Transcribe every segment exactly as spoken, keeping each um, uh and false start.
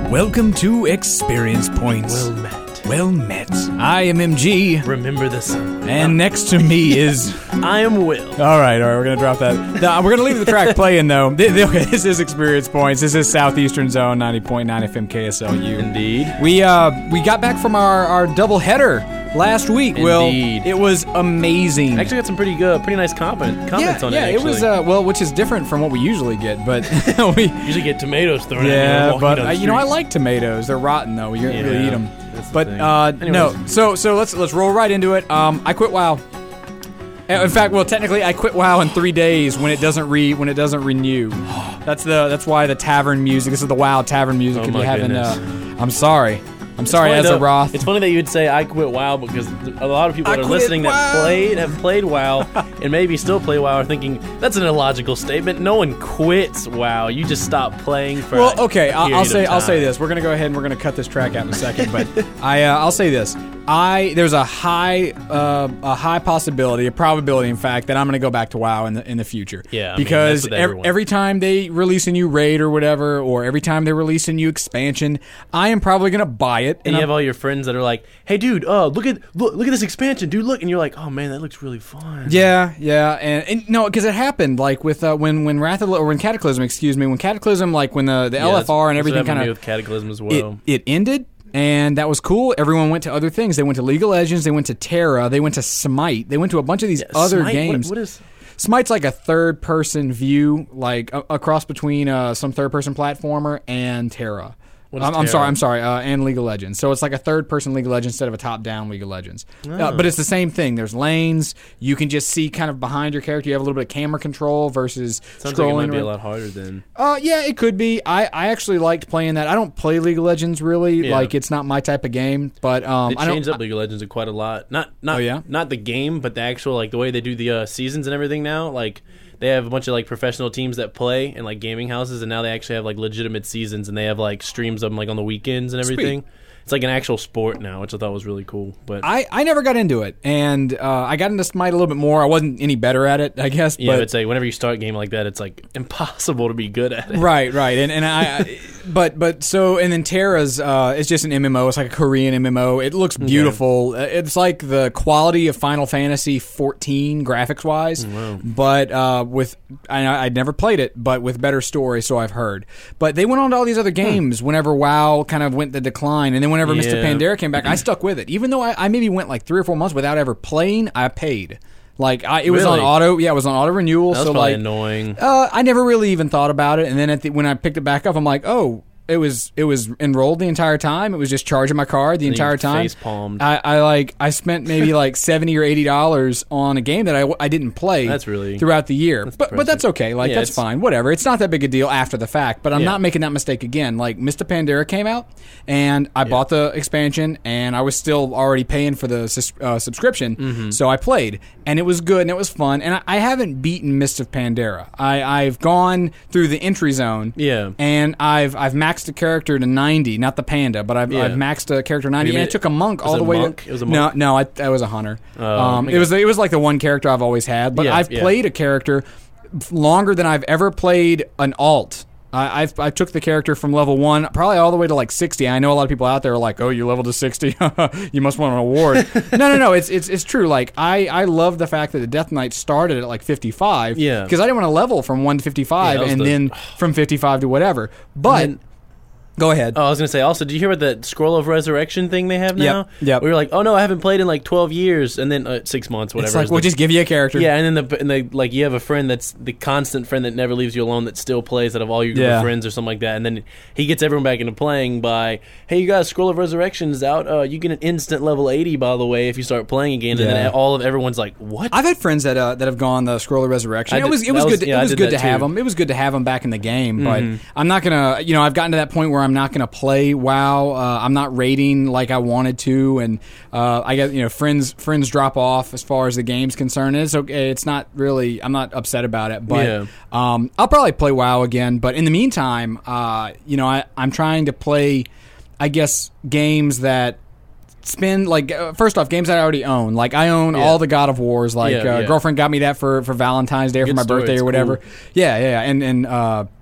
Welcome to Experience Points. Well met. Well met. I am M G. Remember the sun. And next to me is... I am Will. All right, all right, we're going to drop that. No, we're going to leave the track playing, though. This is Experience Points. This is Southeastern Zone, ninety point nine F M K S L U. Indeed. We uh we got back from our, our double header last week, Will. Indeed. It was amazing. Actually got some pretty good, pretty nice comment, comments yeah, on yeah, it, it was, uh, well, which is different from what we usually get, but we... usually get tomatoes thrown at Yeah, me. but uh, you know, I like tomatoes. They're rotten, though. You can't Yeah, really eat them. that's the But thing. uh, no, Anyways. so so let's let's roll right into it. Um, I quit WoW. Uh, In fact, well, technically, I quit WoW in three days when it doesn't re when it doesn't renew. That's the that's why the tavern music. This is the WoW tavern music. Oh if my you haven't, goodness. uh, I'm sorry. I'm sorry, Funny though- Azeroth. It's funny that you would say I quit WoW because a lot of people I that are quit listening WoW. that played have played WoW and maybe still play WoW are thinking that's an illogical statement. No one quits WoW. You just stop playing for. Well, a okay, I'll, I'll period say of I'll say time. this. We're gonna go ahead and we're gonna cut this track out in a second, but I uh, I'll say this. I there's a high uh, a high possibility, a probability, in fact, that I'm gonna go back to WoW in the in the future. Yeah, I mean, because that's with ev- everyone. every time they release a new raid or whatever, or every time they release a new expansion, I am probably gonna buy it. And you I'm- have all your friends that are like, "Hey, dude, uh, look at look, look at this expansion, dude. Look," and you're like, "Oh man, that looks really fun." Yeah, yeah, and, and no, because it happened like with uh, when when Wrath of, or when Cataclysm, excuse me, when Cataclysm, like when the the Yeah, L F R that's- and that's what everything happened to kind me of with Cataclysm as it, well. it ended, and that was cool. Everyone went to other things. They went to League of Legends, they went to Terra, they went to Smite, they went to a bunch of these other Smite? What- games. what is? Smite's like a third-person view, like a, a cross between uh, some third-person platformer and Terra. What is I'm, I'm Terra? sorry, I'm sorry, uh, and League of Legends. So it's like a third-person League of Legends instead of a top-down League of Legends. Uh, but it's the same thing. There's lanes. You can just see kind of behind your character. You have a little bit of camera control versus Sounds scrolling. like it might be a around. lot harder than. Uh, yeah, it could be. I, I actually liked playing that. I don't play League of Legends really. Yeah. Like it's not my type of game. But um, They I don't. changed up League of Legends quite a lot. Not not Oh, yeah? not the game, but the actual like the way they do the uh, seasons and everything now. Like they have a bunch of like professional teams that play in like gaming houses, and now they actually have like legitimate seasons, and they have like streams of them like on the weekends and everything. It's like an actual sport now, which I thought was really cool. But I, I never got into it, and uh, I got into Smite a little bit more. I wasn't any better at it, I guess. yeah, but it's like whenever you start a game like that, it's like impossible to be good at it. Right, right, and and I, I but but so and then Terra's uh, it's just an M M O. It's like a Korean M M O. It looks beautiful. Uh, It's like the quality of Final Fantasy fourteen graphics wise, but uh, with I I'd never played it, but with better story, so I've heard. But they went on to all these other games whenever WoW kind of went the decline, and then whenever Mister Yeah. Pandera came back, I stuck with it, even though I, I maybe went like three or four months without ever playing. I paid. Like I, it was on Really? auto, yeah, it was on auto renewal. That was so probably like, annoying. uh, I never really even thought about it, and then at the, when I picked it back up, I'm like, oh, it was it was enrolled the entire time. It was just charging my card the And you entire time. face-palmed. I, I like I spent maybe like seventy or eighty dollars on a game that I, I didn't play. That's really- throughout the year, but but depressing. that's okay. Like Yeah, that's it's- fine. Whatever. It's not that big a deal after the fact. But I'm Yeah. not making that mistake again. Like Mister Pandera came out, and I bought the expansion, and I was still already paying for the sus- uh, subscription, Mm-hmm. so I played, and it was good and it was fun. And I, I haven't beaten Mister Pandera. I I've gone through the entry zone. Yeah. And I've I've maxed a character to ninety, not the panda, but I've, Yeah. I've maxed a character to ninety, You and mean- it took a monk was all it the a way monk? to. It was a no, monk? no, I, I was a hunter. Oh, um, okay. it was it was like the one character I've always had, but Yeah, I've yeah. played a character longer than I've ever played an alt. I, I've I took the character from level one, probably all the way to like sixty. I know a lot of people out there are like, "Oh, you leveled to sixty, you must want an award." no, no, no. It's it's it's true. Like I I love the fact that the Death Knight started at like fifty-five. Yeah. Because I didn't want to level from one to fifty-five Yeah, that was and the- then from fifty-five to whatever. But And then- go ahead. Oh, I was gonna say. Also, did you hear about the Scroll of Resurrection thing they have now? yep. We were like, oh no, I haven't played in like twelve years, and then uh, six months, whatever. It's like is we'll the- just give you a character. yeah, and then the and they like you have a friend that's the constant friend that never leaves you alone that still plays out of all your group Yeah. of friends or something like that, and then he gets everyone back into playing by, hey, you guys, Scroll of Resurrection is out. Uh, you get an instant level eighty, by the way, if you start playing again, and Yeah. then all of everyone's like, what? I've had friends that uh, that have gone the Scroll of Resurrection. I It did- was it that was was- good. To, yeah, it I was did good that to have too. them. It was good to have them back in the game. But Mhm. I'm not gonna. You know, I've gotten to that point where I'm not gonna play WoW. Uh, I'm not raiding like I wanted to, and uh, I guess you know friends friends drop off as far as the game's concerned. It's okay. It's not really. I'm not upset about it. But Yeah. um, I'll probably play WoW again. But in the meantime, uh, you know, I, I'm trying to play. I guess games that spend like uh, first off games that I already own. Like I own Yeah. all the God of Wars. Like Yeah, uh, yeah. girlfriend got me that for, for Valentine's Day or for Good my story, birthday it's or whatever. cool. Yeah, yeah, yeah. and and uh,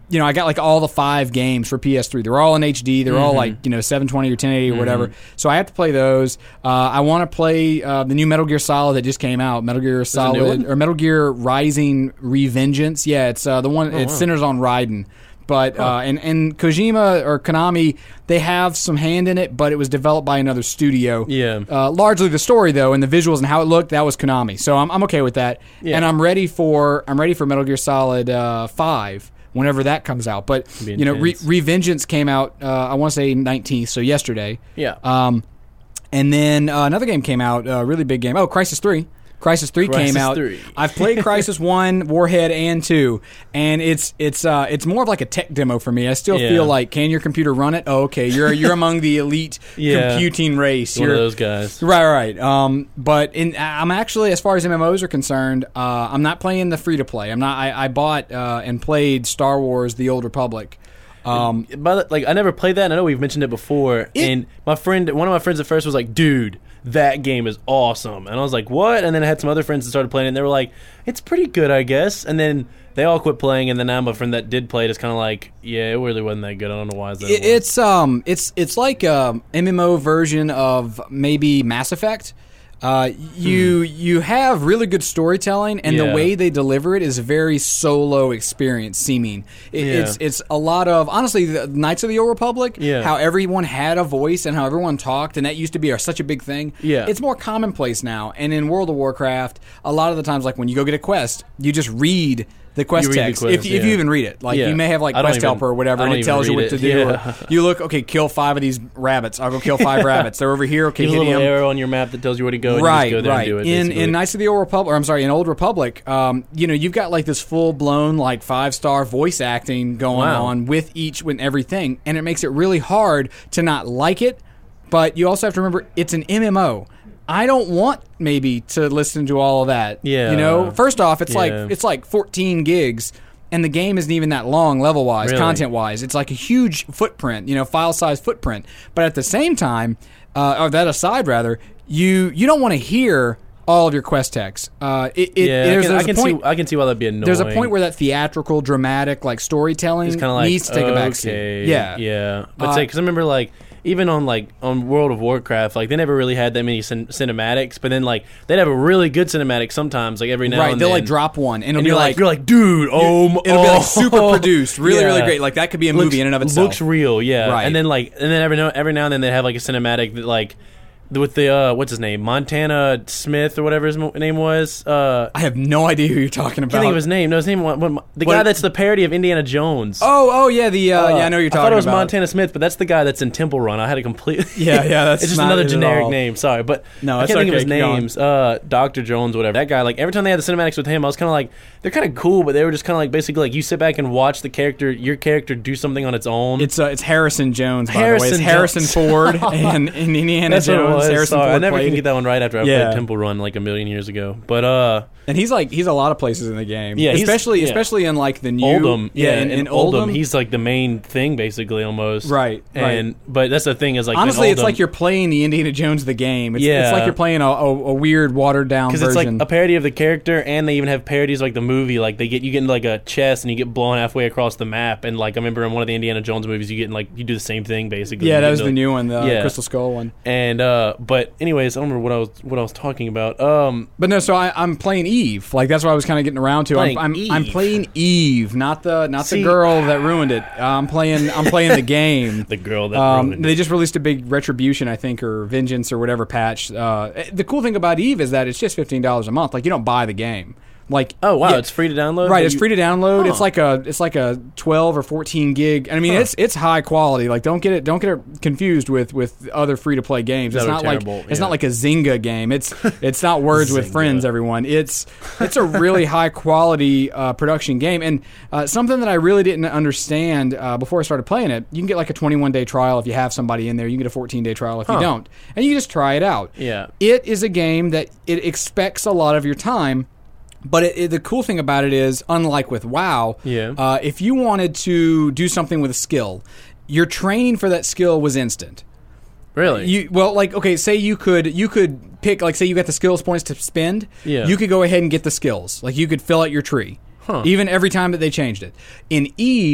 you know, I got like all the five games for P S three. They're all in H D. They're Mm-hmm. all like, you know, seven twenty or ten eighty or Mm-hmm. whatever. So I have to play those. Uh, I want to play uh, the new Metal Gear Solid that just came out. Metal Gear a new Solid one? or Metal Gear Rising Revengeance. Yeah, it's uh, the one. Oh, it wow. centers on Raiden. But uh, and and Kojima or Konami, they have some hand in it, but it was developed by another studio. Yeah. Uh, largely the story though, and the visuals and how it looked, that was Konami. So I'm I'm okay with that. Yeah. And I'm ready for I'm ready for Metal Gear Solid uh, five whenever that comes out. But Be you know, Re- intense. Revengeance came out. Uh, I want to say nineteenth, so yesterday. Yeah. Um, and then uh, another game came out, a really big game. Oh, Crysis three. Crysis three Crysis came out. three. I've played Crysis one, Warhead, and two, and it's it's uh, it's more of like a tech demo for me. I still Yeah. feel like, can your computer run it? Oh, okay, you're you're among the elite Yeah. computing race. One You're of those guys. right, right. Um, but in, I'm actually, as far as M M Os are concerned, uh, I'm not playing the free to play. I'm not. I, I bought uh, and played Star Wars: The Old Republic. Um, But like I never played that, and I know we've mentioned it before. It- and my friend, one of my friends at first was like, "Dude, that game is awesome," and I was like, "What?" And then I had some other friends that started playing, it, and they were like, "It's pretty good, I guess." And then they all quit playing, and then now my friend that did play it is kind of like, "Yeah, it really wasn't that good. I don't know why is that." It, it's um, it's it's like a M M O version of maybe Mass Effect. Uh, you you have really good storytelling, and the Hmm. Yeah. way they deliver it is a very solo experience. Seeming it, Yeah. it's it's a lot of honestly the Knights of the Old Republic. Yeah. How everyone had a voice and how everyone talked, and that used to be a, such a big thing. Yeah. It's more commonplace now. And in World of Warcraft, a lot of the times, like when you go get a quest, you just read the quest You read the text quest, if, if you yeah. even read it. Like Yeah. you may have like I don't Quest even- Helper or whatever, I and don't it even tells you read what to it. do. Yeah. Or you look, okay, kill five of these rabbits. I'll go kill five rabbits. They're over here. Okay, There's a hit little him. arrow on your map that tells you where to go. And Right, you just go there right. And do it, in basically. in Knights of the Old Republic, or I'm sorry, in Old Republic, um, you know, you've got like this full blown like five star voice acting going Wow. on with each with everything, and it makes it really hard to not like it. But you also have to remember it's an M M O. I don't want maybe to listen to all of that. Yeah. You know, first off, it's Yeah. like it's like fourteen gigs. And the game isn't even that long, level-wise, Really? content-wise. It's like a huge footprint, you know, file-size footprint. But at the same time, uh, or that aside, rather, you you don't want to hear all of your quest text. Uh, it, it, yeah, there's, I can, there's I can a point, see. I can see why that'd be annoying. There's a point where that theatrical, dramatic, like storytelling it's kind of like needs to take a okay, backseat. Yeah, yeah. But Uh, say because I remember like even on like on World of Warcraft, like they never really had that many cin- cinematics. But then like they'd have a really good cinematic sometimes, like every now right. and They'll then. like drop one, and it'll and be you're like, like, you're like, dude, oh, m- it'll be oh. like super produced, really, really Yeah. great. Like that could be a movie looks, in and of itself. Looks real, yeah. Right. And then like, and then every now, every now and then they have like a cinematic that like with the uh, what's his name, Montana Smith or whatever his mo- name was. Uh, I have no idea who you're talking I about. can't think of his name. No, his name. What, what, the What- guy that's the parody of Indiana Jones. Oh, oh yeah, the uh, yeah, I know who you're talking I thought it was about. Montana Smith, but that's the guy that's in Temple Run. I had a complete. Yeah, yeah, that's it's just not another it at generic all. name. Sorry, but No, I it's can't think of okay, his keep going. names. Uh, Doctor Jones, whatever. That guy. Like every time they had the cinematics with him, I was kind of like, they're kind of cool, but they were just kind of like basically like you sit back and watch the character, your character, do something on its own. It's uh, it's Harrison Jones, by Harrison the way. It's Harrison Jones. Ford and, and Indiana That's what it Jones. was. Harrison Sorry, Ford I never played. can get that one right after I Yeah. played Temple Run like a million years ago. But uh, And he's like he's a lot of places in the game. Yeah, he's- especially yeah. especially in like the new Oldham, yeah, in, in, in Oldham, Oldham. he's like the main thing basically almost. Right, And but that's the thing is like in honestly, it's Oldham- like you're playing the Indiana Jones the game. It's, Yeah. it's like you're playing a, a, a weird watered down because version. it's like a parody of the character, and they even have parodies like the movie. Like they get you get into like a chest and you get blown halfway across the map. And like I remember in one of the Indiana Jones movies, you get in, like you do the same thing basically. yeah, You that get was into- the new one, the Yeah. Crystal Skull one. And uh, but anyways, I don't remember what I was what I was talking about. Um, But no, so I, I'm playing Eve. Like that's what I was kind of getting around to. I'm Playing I'm, Eve. I'm playing Eve, not the not See- the girl that ruined it. Uh, I'm playing I'm playing the game. the girl that Um, ruined they it. just released a big Retribution, I think, or Vengeance or whatever patch. Uh, the cool thing about Eve is that it's just fifteen dollars a month. Like you don't buy the game. Like Oh wow, yeah, it's free to download. right. But It's you- free to download. Huh. It's like a it's like a twelve or fourteen gig. I mean, Huh. it's it's high quality. Like don't get it don't get it confused with, with other free to play games. That It's are not terrible, like it's yeah. not like a Zynga game. It's it's not Words with Zynga. Friends. Everyone, it's it's a really high quality uh, production game. And uh, something that I really didn't understand uh, before I started playing it, you can get like a twenty-one day trial if you have somebody in there. You can get a fourteen day trial if you Huh. don't, and you can just try it out. Yeah. It is a game that it expects a lot of your time. But it, it, the cool thing about it is, unlike with WoW, Yeah. uh, if you wanted to do something with a skill, your training for that skill was instant. Really? You well, like okay, say you could you could pick like say you got the skills points to spend. Yeah. You could go ahead and get the skills. Like you could fill out your tree. Huh. Even every time that they changed it. In Eve,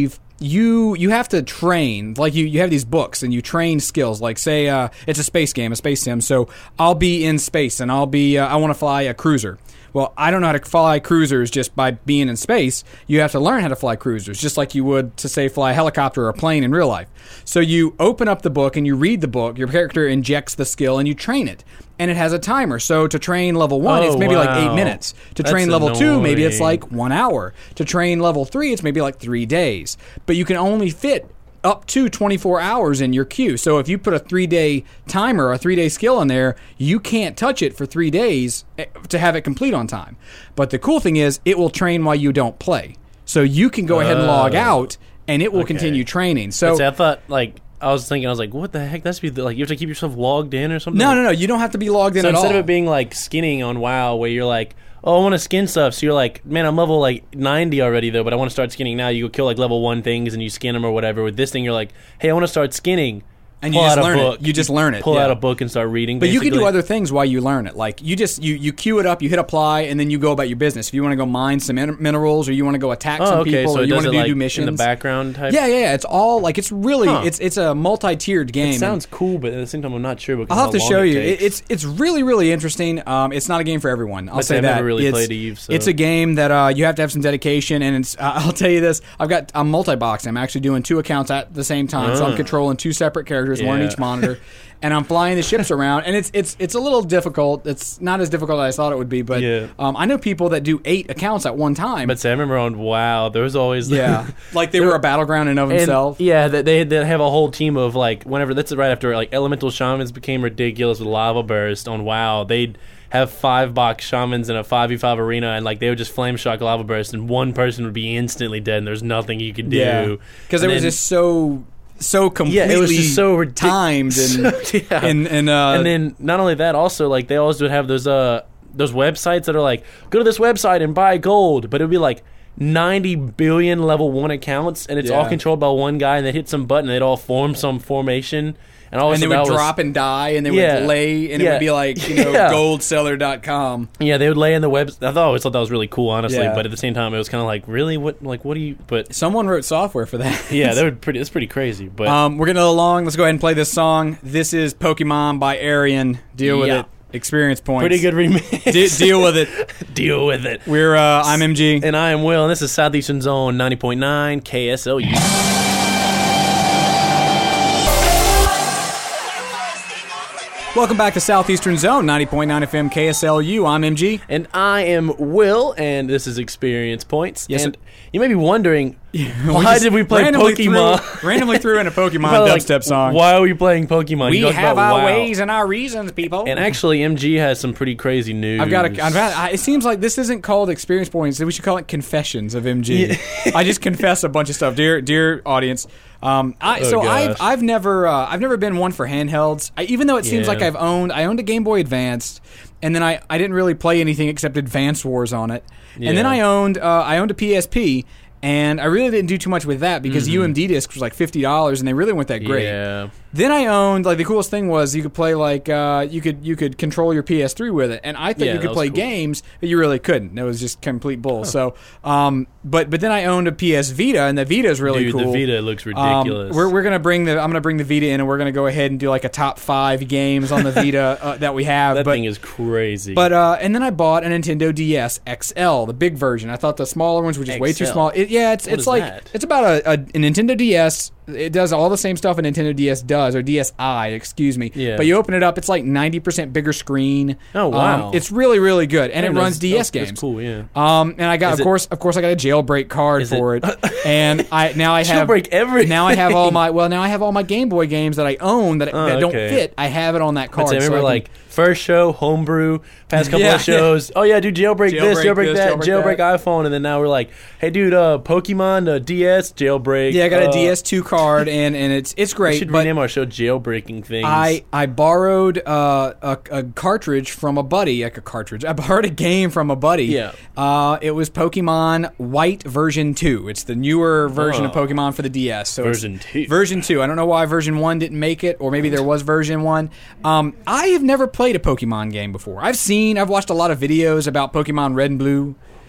you you have to train. Like you, you have these books and you train skills. Like say uh, it's a space game, a space sim. So I'll be in space and I'll be uh, I want to fly a cruiser. Well, I don't know how to fly cruisers just by being in space. You have to learn how to fly cruisers, just like you would to, say, fly a helicopter or a plane in real life. So you open up the book and you read the book. Your character injects the skill and you train it. And it has a timer. So to train level one, oh, it's maybe wow. like eight minutes. To That's train level annoying. two, maybe it's like one hour. To train level three, it's maybe like three days. But you can only fit up to twenty-four hours in your queue. So if you put a three-day timer, a three-day skill in there, you can't touch it for three days to have it complete on time. But the cool thing is it will train while you don't play. So you can go ahead and log out, and it will okay. continue training. So see, I thought, like, I was thinking, I was like, what the heck? That's be the, like, you have to keep yourself logged in or something? No, no, no. You don't have to be logged in so at all. instead of it being like skinning on WoW, where you're like, oh, I want to skin stuff. So you're like, man, I'm level like ninety already though, but I want to start skinning now. You go kill like level one things and you skin them or whatever. With this thing, you're like, hey, I want to start skinning. And you pull just out a learn book. it. You just learn it. Pull yeah. out a book and start reading. But basically. you can do other things while you learn it. Like you just you, you queue it up, you hit apply, and then you go about your business. If you want to go mine some min- minerals, or you want to go attack oh, some okay. people, so or it you does want to it do, like do missions in the background type. Yeah, yeah, yeah. It's all like it's really Huh. it's it's a multi-tiered game. It sounds cool, but at the same time, I'm not sure. Because I'll have to how show long you. It It, takes. it's it's really really interesting. Um, it's not a game for everyone. I'll But say I've that. never really it's, played Eve, so. It's a game that uh, you have to have some dedication, and it's. Uh, I'll tell you this. I've got I'm multi-boxing. I'm actually doing two accounts at the same time, so I'm Ah. controlling two separate characters, one on Yeah. each monitor. And I'm flying the ships around, and it's it's it's a little difficult. It's not as difficult as I thought it would be, but Yeah. um, I know people that do eight accounts at one time. But see, I remember on WoW, there was always yeah, like they were a battleground in of And, themselves. yeah, they, they they have a whole team of like whenever that's right after like elemental shamans became ridiculous with lava burst on WoW. They'd have five box shamans in a five v five arena, and like they would just flame shock lava burst, and one person would be instantly dead, and there's nothing you could do. Yeah, because it And was then- just so so completely Yeah, it was just so ridic- timed and yeah. and and, uh, and then not only that, also like they always would have those uh those websites that are like, go to this website and buy gold, but it would be like ninety billion level one accounts, and it's all Yeah. controlled by one guy, and they hit some button, and they'd all form some formation, and all of a and they sudden would that was- drop and die, and they Yeah. would lay, and it Yeah. would be like, you know, Yeah. gold seller dot com. Yeah, they would lay in the web. I thought, I always thought that was really cool, honestly. Yeah. But at the same time, it was kind of like, really, what, like, what do you? But Someone wrote software for that. yeah, that would pretty. It's pretty crazy. But um, we're getting a little long. Let's go ahead and play this song. This is Pokemon by Arian. Deal with Yeah. it. Experience points. pretty good remix. De- deal with it. Deal with it. We're uh, I'm M G. And I am Will, and this is Southeastern Zone ninety point nine K S L U. Welcome back to Southeastern Zone ninety point nine F M K S L U. I'm M G. And I am Will, and this is Experience Points. Yes, and sir. you may be wondering, why just did we play randomly Pokemon? Threw, randomly threw in a Pokemon Probably like, dubstep song. Why are we playing Pokemon? We You talked have about our WoW. ways and our reasons, people. And actually, M G has some pretty crazy news. I've got a. I've had, I, it seems like this isn't called experience points. We should call it confessions of M G. I just confess a bunch of stuff, dear dear audience. Um, I, Oh, so I've gosh. I've never uh, I've never been one for handhelds. I, even though it seems Yeah. like I've owned I owned a Game Boy Advance, and then I, I didn't really play anything except Advance Wars on it, and then Yeah. I owned uh, I owned a P S P. And I really didn't do too much with that because Mm-hmm. U M D discs was like fifty dollars, and they really weren't that great. Yeah. Then I owned like the coolest thing was you could play like uh, you could you could control your P S three with it, and I thought Yeah, you that could was play cool. games, but you really couldn't. It was just complete bull. So, um, but but then I owned a P S Vita, and the Vita is really Dude, cool. the Vita looks Um, ridiculous. we're we're gonna bring the I'm gonna bring the Vita in, and we're gonna go ahead and do like a top five games on the Vita uh, that we have. that but, thing is crazy. But uh, and then I bought a Nintendo D S X L, the big version. I thought the smaller ones were just way too X L? small. It, yeah, it's What it's is like that? it's about a, a, a Nintendo D S. It does all the same stuff a Nintendo D S does, or D S i, excuse me. Yeah. But you open it up, it's like ninety percent bigger screen. Oh, wow. Um, it's really really good, and Yeah, it that's- runs D S that's- games. That's cool, yeah. Um, and I got Is of it- course of course I got a jailbreak card Is for it- it, and I now I have Jailbreak everything. Now I have all my well now I have all my Game Boy games that I own that, Oh, that don't okay. fit. I have it on that card. I'd say, I so remember I can- like first show, homebrew, past couple Yeah, of shows. Oh yeah, dude, jailbreak, this, Jailbreak jailbreak this, that, jailbreak jailbreak, that. iPhone, and then now we're like, hey, dude, uh, Pokemon, uh, D S, jailbreak. yeah, I got a uh, D S two card, and, and it's it's We great. should but rename our show Jailbreaking Things. I, I borrowed uh, a, a cartridge from a buddy, like a cartridge. I borrowed a game from a buddy. Yeah. Uh, it was Pokemon White version two. It's the newer version of Oh. Pokemon for the D S. So it's Version two. Version two. I don't know why version one didn't make it, or maybe there was version one. Um, I have never played a Pokemon game before. I've seen, I've watched a lot of videos about Pokemon Red and Blue.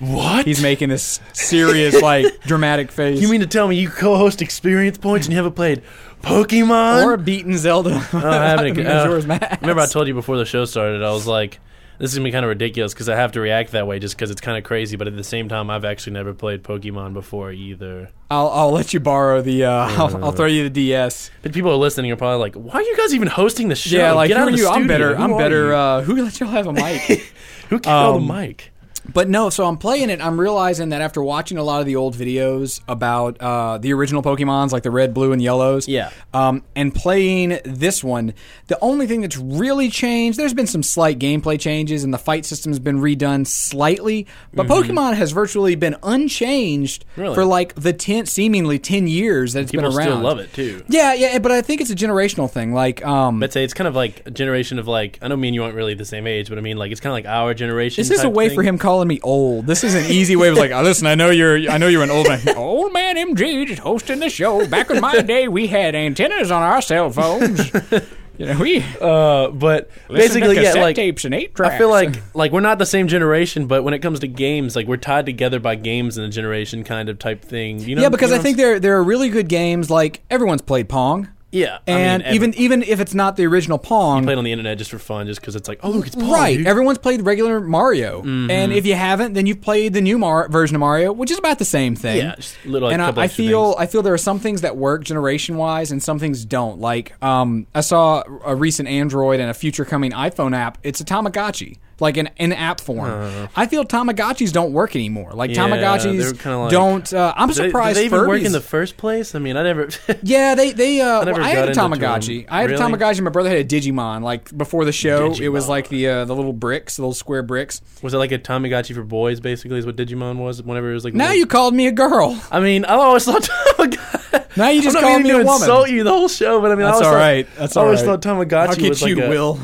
What? He's making this serious, like, dramatic face. You mean to tell me you co-host Experience Points and you haven't played Pokemon? Or beaten Zelda. Oh, I haven't. Majora's Uh, Mask. remember I told you before the show started, I was like, this is going to be kind of ridiculous because I have to react that way just because it's kind of crazy, but at the same time, I've actually never played Pokemon before either. I'll, I'll let you borrow the, uh, I'll, I'll throw you the D S. But people are listening are probably like, why are you guys even hosting the show? Yeah, like, Get who out are of the you? I'm studio. better. Who I'm are better. you? Uh, who let y'all have a mic? Who can um, the mic? But no, so I'm playing it. I'm realizing that after watching a lot of the old videos about uh, the original Pokemons, like the red, blue, and yellows, Yeah. um, and playing this one, the only thing that's really changed, there's been some slight gameplay changes, and the fight system's been redone slightly, but Mm-hmm. Pokemon has virtually been unchanged Really? for like the ten, seemingly ten years that it's People been around. still love it too. Yeah, yeah, but I think it's a generational thing. Like, um, I'd say it's kind of like a generation of like, I know me and you aren't really the same age, but I mean like it's kind of like our generation. Is this a type way thing. for him calling me old? This is an easy way of like, oh, listen, I know you're, I know you're an old man. Old man M G just hosting the show. Back in my day, we had antennas on our cell phones. You know, we Uh, but listened basically, to yeah, cassette like tapes and eight tracks. I feel like like we're not the same generation, but when it comes to games, like we're tied together by games in a generation kind of type thing. You know? yeah, because you know I think there there are really good games. Like everyone's played Pong. Yeah, And I mean, even every- even if it's not the original Pong, played on the internet just for fun, just because it's like, oh look, it's Pong, right? dude. Everyone's played regular Mario, Mm-hmm. and if you haven't, then you've played the new Mar- version of Mario, which is about the same thing. Yeah, just little, like, and I, couple I extra feel things. I feel there are some things that work generation wise, and some things don't. Like um, I saw a recent Android and a future coming iPhone app. It's a Tamagotchi, like in in app form. Uh. I feel Tamagotchis don't work anymore. Like Yeah, they're Tamagotchis kinda like- don't. Uh, I'm Do they, surprised. do they even Furbies, work in the first place? I mean, I never. yeah, they they. Uh, I never well, I had a got into Tamagotchi. them. I had Really? a Tamagotchi. My brother had a Digimon. Like before the show, it was Digimon. like the uh, the little bricks, the little square bricks. Was it like a Tamagotchi for boys? Basically, is what Digimon was. Whenever it was like. Now little- you called me a girl. I mean, I always thought Tamagotchi. Now you just I'm not called meaning me a to woman. insult you the whole show, but I mean, That's I always all thought, right. That's I all always right. thought Tamagotchi I'll get was like you, a. Will.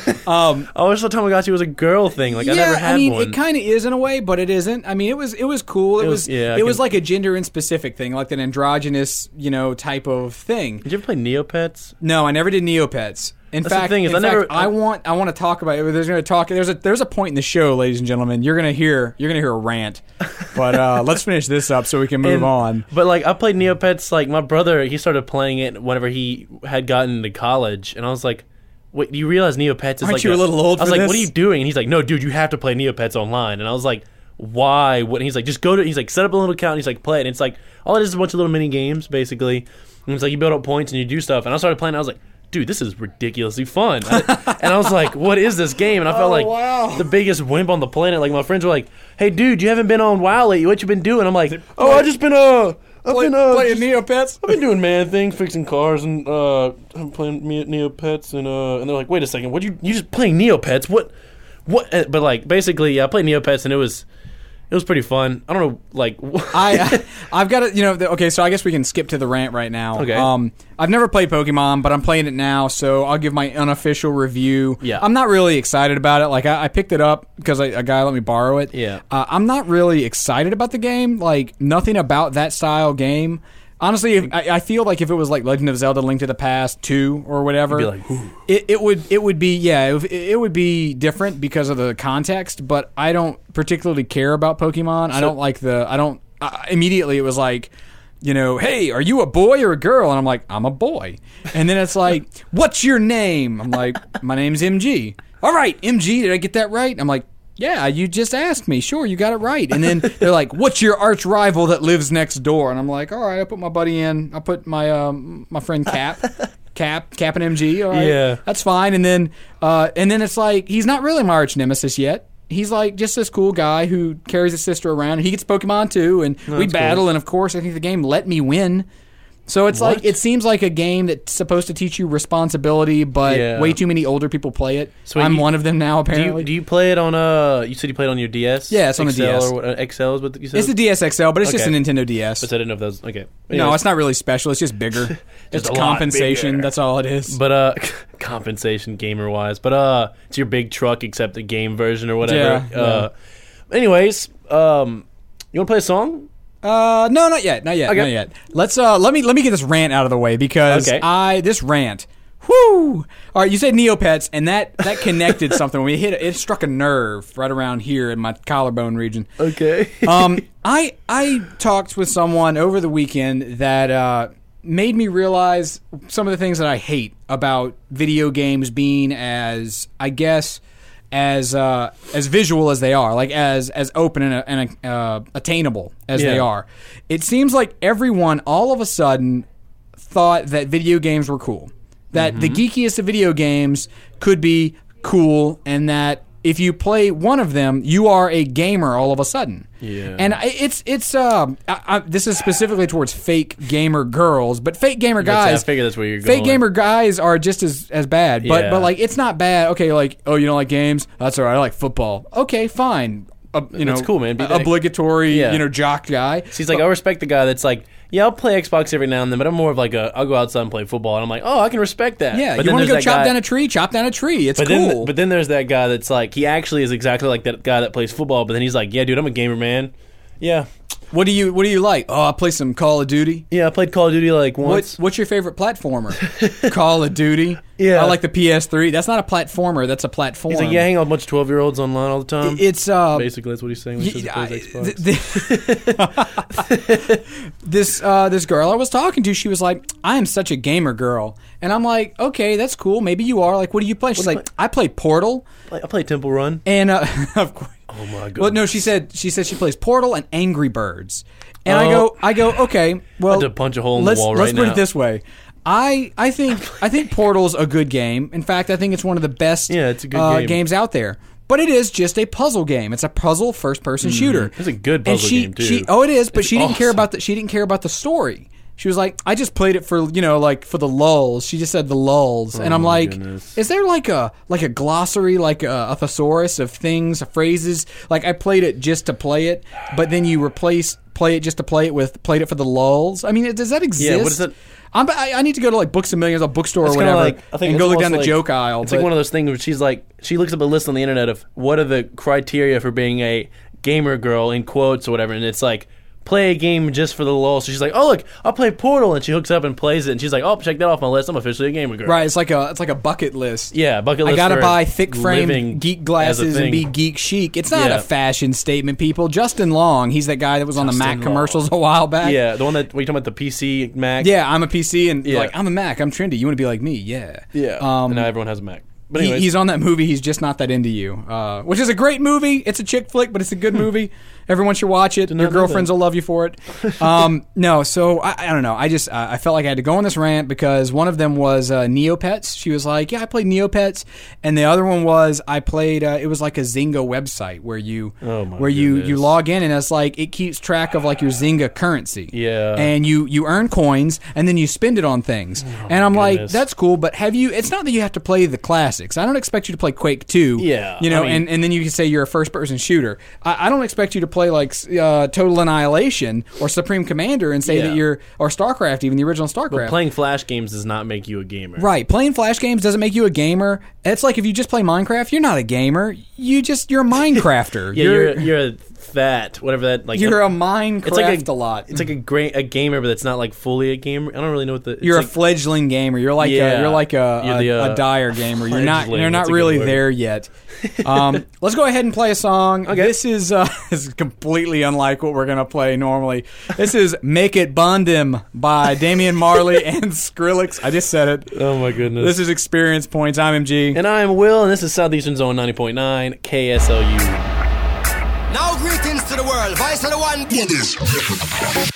Um, I always thought Tamagotchi was a girl thing. Like I yeah, never had I mean, one. it kind of is in a way, but it isn't. I mean, it was it was cool. It, It was, was- yeah, I it was can- like a gender specific thing, like an androgynous, you know, type of thing. Did you ever play Neopets? No, I never did Neopets. In That's the fact, thing is in I fact, never- I want I want to talk about it. There's going to talk. There's a there's a point in the show, ladies and gentlemen. You're going to hear you're going to hear a rant, but uh, let's finish this up so we can move And- on. But like I played Neopets. Like my brother, he started playing it whenever he had gotten into college, and I was like, "Wait, do you realize Neopets is Aren't like you a little old I was for like, this? "What are you doing?" And he's like, "No, dude, you have to play Neopets online." And I was like, "Why?" What? And he's like, "Just go to." He's like, "Set up a little account." And he's like, "Play it." And it's like all it is is a bunch of little mini games, basically. And it's like you build up points and you do stuff. And I started playing. And I was like, dude, this is ridiculously fun. I, and I was like, what is this game? And I felt Oh, like wow. the biggest wimp on the planet. Like my friends were like, hey, dude, you haven't been on WoW lately. What you been doing? I'm like, oh, I just been uh, I've Play, been uh, playing just- Neopets. I've been doing man things, fixing cars, and uh, I'm playing Me- Neopets, and uh, and they're like, wait a second, what you you just playing Neopets? What, what? Uh, But like, basically, yeah, I played Neopets, and it was, it was pretty fun. I don't know, like, I, I I've got to, you know, the, okay, so I guess we can skip to the rant right now. Okay. Um, I've never played Pokemon, but I'm playing it now, so I'll give my unofficial review. Yeah. I'm not really excited about it. Like, I, I picked it up because a guy let me borrow it. Yeah. Uh, I'm not really excited about the game. Like, nothing about that style game. Honestly, if, I, I feel like if it was like Legend of Zelda: Link to the Past two or whatever, You'd be like, "Ooh." it, it would it would be yeah, it, would- it would be different because of the context. But I don't particularly care about Pokemon. I So- don't like the I don't uh, immediately it was like, you know, hey, are you a boy or a girl? And I'm like, I'm a boy. And then it's like, what's your name? I'm like, my name's M G. All right, M G, did I get that right? I'm like, yeah, you just asked me. Sure, you got it right. And then they're like, what's your arch rival that lives next door? And I'm like, all right, I put my buddy in. I put my um, my friend Cap. Cap, Cap and M G. All right, Yeah. that's fine. And then uh, and then it's like, he's not really my arch nemesis yet. He's like just this cool guy who carries his sister around. He gets Pokemon too, and we that's battle. cool. And of course, I think the game let me win. So it's like What? it seems like a game that's supposed to teach you responsibility, but Yeah. way too many older people play it. So I'm you- one of them now, Do apparently. you, do you play it on uh? You said you played it on your D S. Yeah, it's on the X L D S. Or what, uh, X L is what you said. It's the D S X L, but it's just a Okay. Nintendo D S. But I didn't know if that was okay. No, Anyways. it's not really special. It's just bigger. it's a lot compensation. bigger. That's all it is. But uh, compensation gamer wise. But uh, it's your big truck except the game version or whatever. Yeah, uh, anyways, um, you want to play a song? Uh, no, not yet, not yet, Okay. not yet. Let's uh, let me let me get this rant out of the way because Okay. I this rant, Whoo! All right, you said Neopets, and that, that connected something. When we hit it, it struck a nerve right around here in my collarbone region. Okay. um, I I talked with someone over the weekend that uh, made me realize some of the things that I hate about video games being as, I guess, as uh, as visual as they are, like as as open and, and uh, attainable as Yeah. they are. It seems like everyone all of a sudden thought that video games were cool. That mm-hmm. the geekiest of video games could be cool, and that if you play one of them, you are a gamer all of a sudden. Yeah. And it's it's um I, I, this is specifically towards fake gamer girls, but fake gamer guys. I figure that's where you're going. Fake gamer guys are just as, as bad, but Yeah. but like it's not bad. Okay, like oh you don't like games? That's all right. I like football. Okay, fine. Uh, you know, That's cool, man. Be like- obligatory, Yeah. you know, jock guy. So he's like, I respect the guy that's like, yeah, I'll play Xbox every now and then, but I'm more of like a, I'll go outside and play football, and I'm like, oh, I can respect that. Yeah, but you then want to there's go that chop guy- down a tree? Chop down a tree. It's But cool. then, but then there's that guy that's like, he actually is exactly like that guy that plays football, but then he's like, yeah, dude, I'm a gamer, man. Yeah, what do you What do you like? Oh, I play some Call of Duty. yeah, I played Call of Duty like once. What's What's your favorite platformer? Call of Duty. Yeah. I like the P S three. That's not a platformer. That's a platform. He's like, yeah, I hang out with a bunch of twelve year olds online all the time. It's uh, Basically, that's what he's saying when he says he I- plays Xbox. th- th- this uh, this girl I was talking to, she was like, I am such a gamer girl, and I'm like, okay, that's cool. Maybe you are. Like, what do you play? She's do you like, I play Portal, I play Temple Run. and uh, of course. Oh my god. Well, no, she said she said she plays Portal and Angry Birds, and I Oh. go I go okay. Well, I had to punch a hole in the let's wall let's right put now. it this way. I I think I think Portal's a good game. In fact, I think it's one of the best Yeah, it's a good uh, game. games out there. But it is just a puzzle game. It's a puzzle first-person shooter. It's a good And puzzle she, game, too. She, oh, it is. But It's she didn't care awesome. about the. She didn't care about the story. She was like, I just played it for you know like for the lulls. She just said the lulls, and I'm my like, goodness. is there like a like a glossary, like a, a thesaurus of things, phrases? Like I played it just to play it, but then you replace play it just to play it with played it for the lulls. I mean, does that exist? Yeah, what is that? I'm, I, I need to go to like Books a Millions, a bookstore or It's kinda whatever, like- I think and it's go look almost down the like- joke aisle. It's but- like one of those things where she's like, she looks up a list on the internet of what are the criteria for being a gamer girl in quotes or whatever, and it's like, play a game just for the lull. So she's like, oh look, I'll play Portal, and she hooks up and plays it, and she's like, oh, check that off my list. I'm officially a gamer girl. Right, it's like a it's like a bucket list. Yeah, bucket list. I gotta for buy thick living frame geek as a glasses and thing. be geek chic. It's not Yeah. a fashion statement, people. Justin Long, he's that guy that was on the Justin Mac Long. commercials a while back. Yeah, the one that, what you talking about, the P C Mac? Yeah, I'm a P C and Yeah. like I'm a Mac. I'm trendy. You want to be like me? Yeah. Yeah. Um, and now everyone has a Mac. But he- anyways, he's on that movie. He's just not that into you, uh, which is a great movie. It's a chick flick, but it's a good movie. Everyone should watch it. not Your know girlfriends that. will love you for it. Um, no, so I, I don't know. I just uh, I felt like I had to go on this rant because one of them was uh, Neopets. She was like, "Yeah, I played Neopets," and the other one was I played. Uh, it was like a Zynga website where you Oh, my where you you goodness. log in and it's like it keeps track of like your Zynga currency. Yeah. and you you earn coins and then you spend it on things. and I'm like, goodness. that's cool, but have you? It's not that you have to play the classics. I don't expect you to play Quake two. Yeah, you know, I mean- and, and then you can say you're a first person shooter. I, I don't expect you to play like uh, Total Annihilation or Supreme Commander and say Yeah. that you're or StarCraft, even the original StarCraft. but playing Flash games does not make you a gamer. Right, playing Flash games doesn't make you a gamer. It's like if you just play Minecraft, you're not a gamer. You just you're a Minecrafter. Yeah, you're you're a that whatever that like. you're a Minecraft it's like a, a lot. It's like a great a gamer, but it's not like fully a gamer. I don't really know what the. It's You're like, a fledgling gamer. You're like Yeah. a, you're like a, You're a, the, uh, a dire gamer. You're not fledgling. you're not That's a good really word. there yet. Um, let's go ahead and play a song. Okay. This is uh, this is completely unlike what we're gonna play normally. This is "Make It Bundim" by Damian Marley and Skrillex. I just said it. oh my goodness. This is Experience Points. I'm M G. and I am Will, and this is Southeastern Zone ninety point nine K S L U. Now greetings to the world. Vice of the one.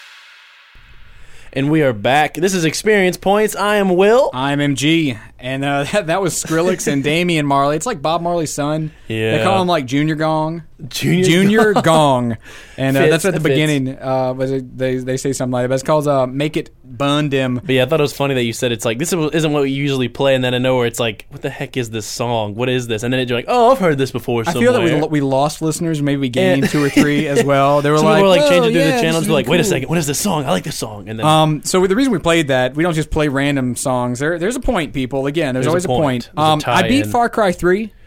And we are back. This is Experience Points. I am Will. I'm M G, and uh, that, that was Skrillex and Damian Marley. It's like Bob Marley's son. Yeah. They call him like Junior Gong. Junior, Junior Gong, and uh, Fits, that's at the that fits. beginning. Uh, was it, they they say something like that. But it's called uh, "Make It Bundim." But yeah, I thought it was funny that you said it's like this isn't what we usually play, and then I know where it's like, what the heck is this song? What is this? And then you're like, oh, I've heard this before I somewhere. feel that we lo- we lost listeners. Maybe we gained Yeah. two or three as well. They were Some like, people were like "Whoa, changing through yeah, the this channels. is We're like, wait a cool." second, what is this song? I like this song. And then Um, so the reason we played that, we don't just play random songs. There, there's a point, people. Again, there's, There's always a a point. point. There's a Um, I beat tie-in. Far Cry three.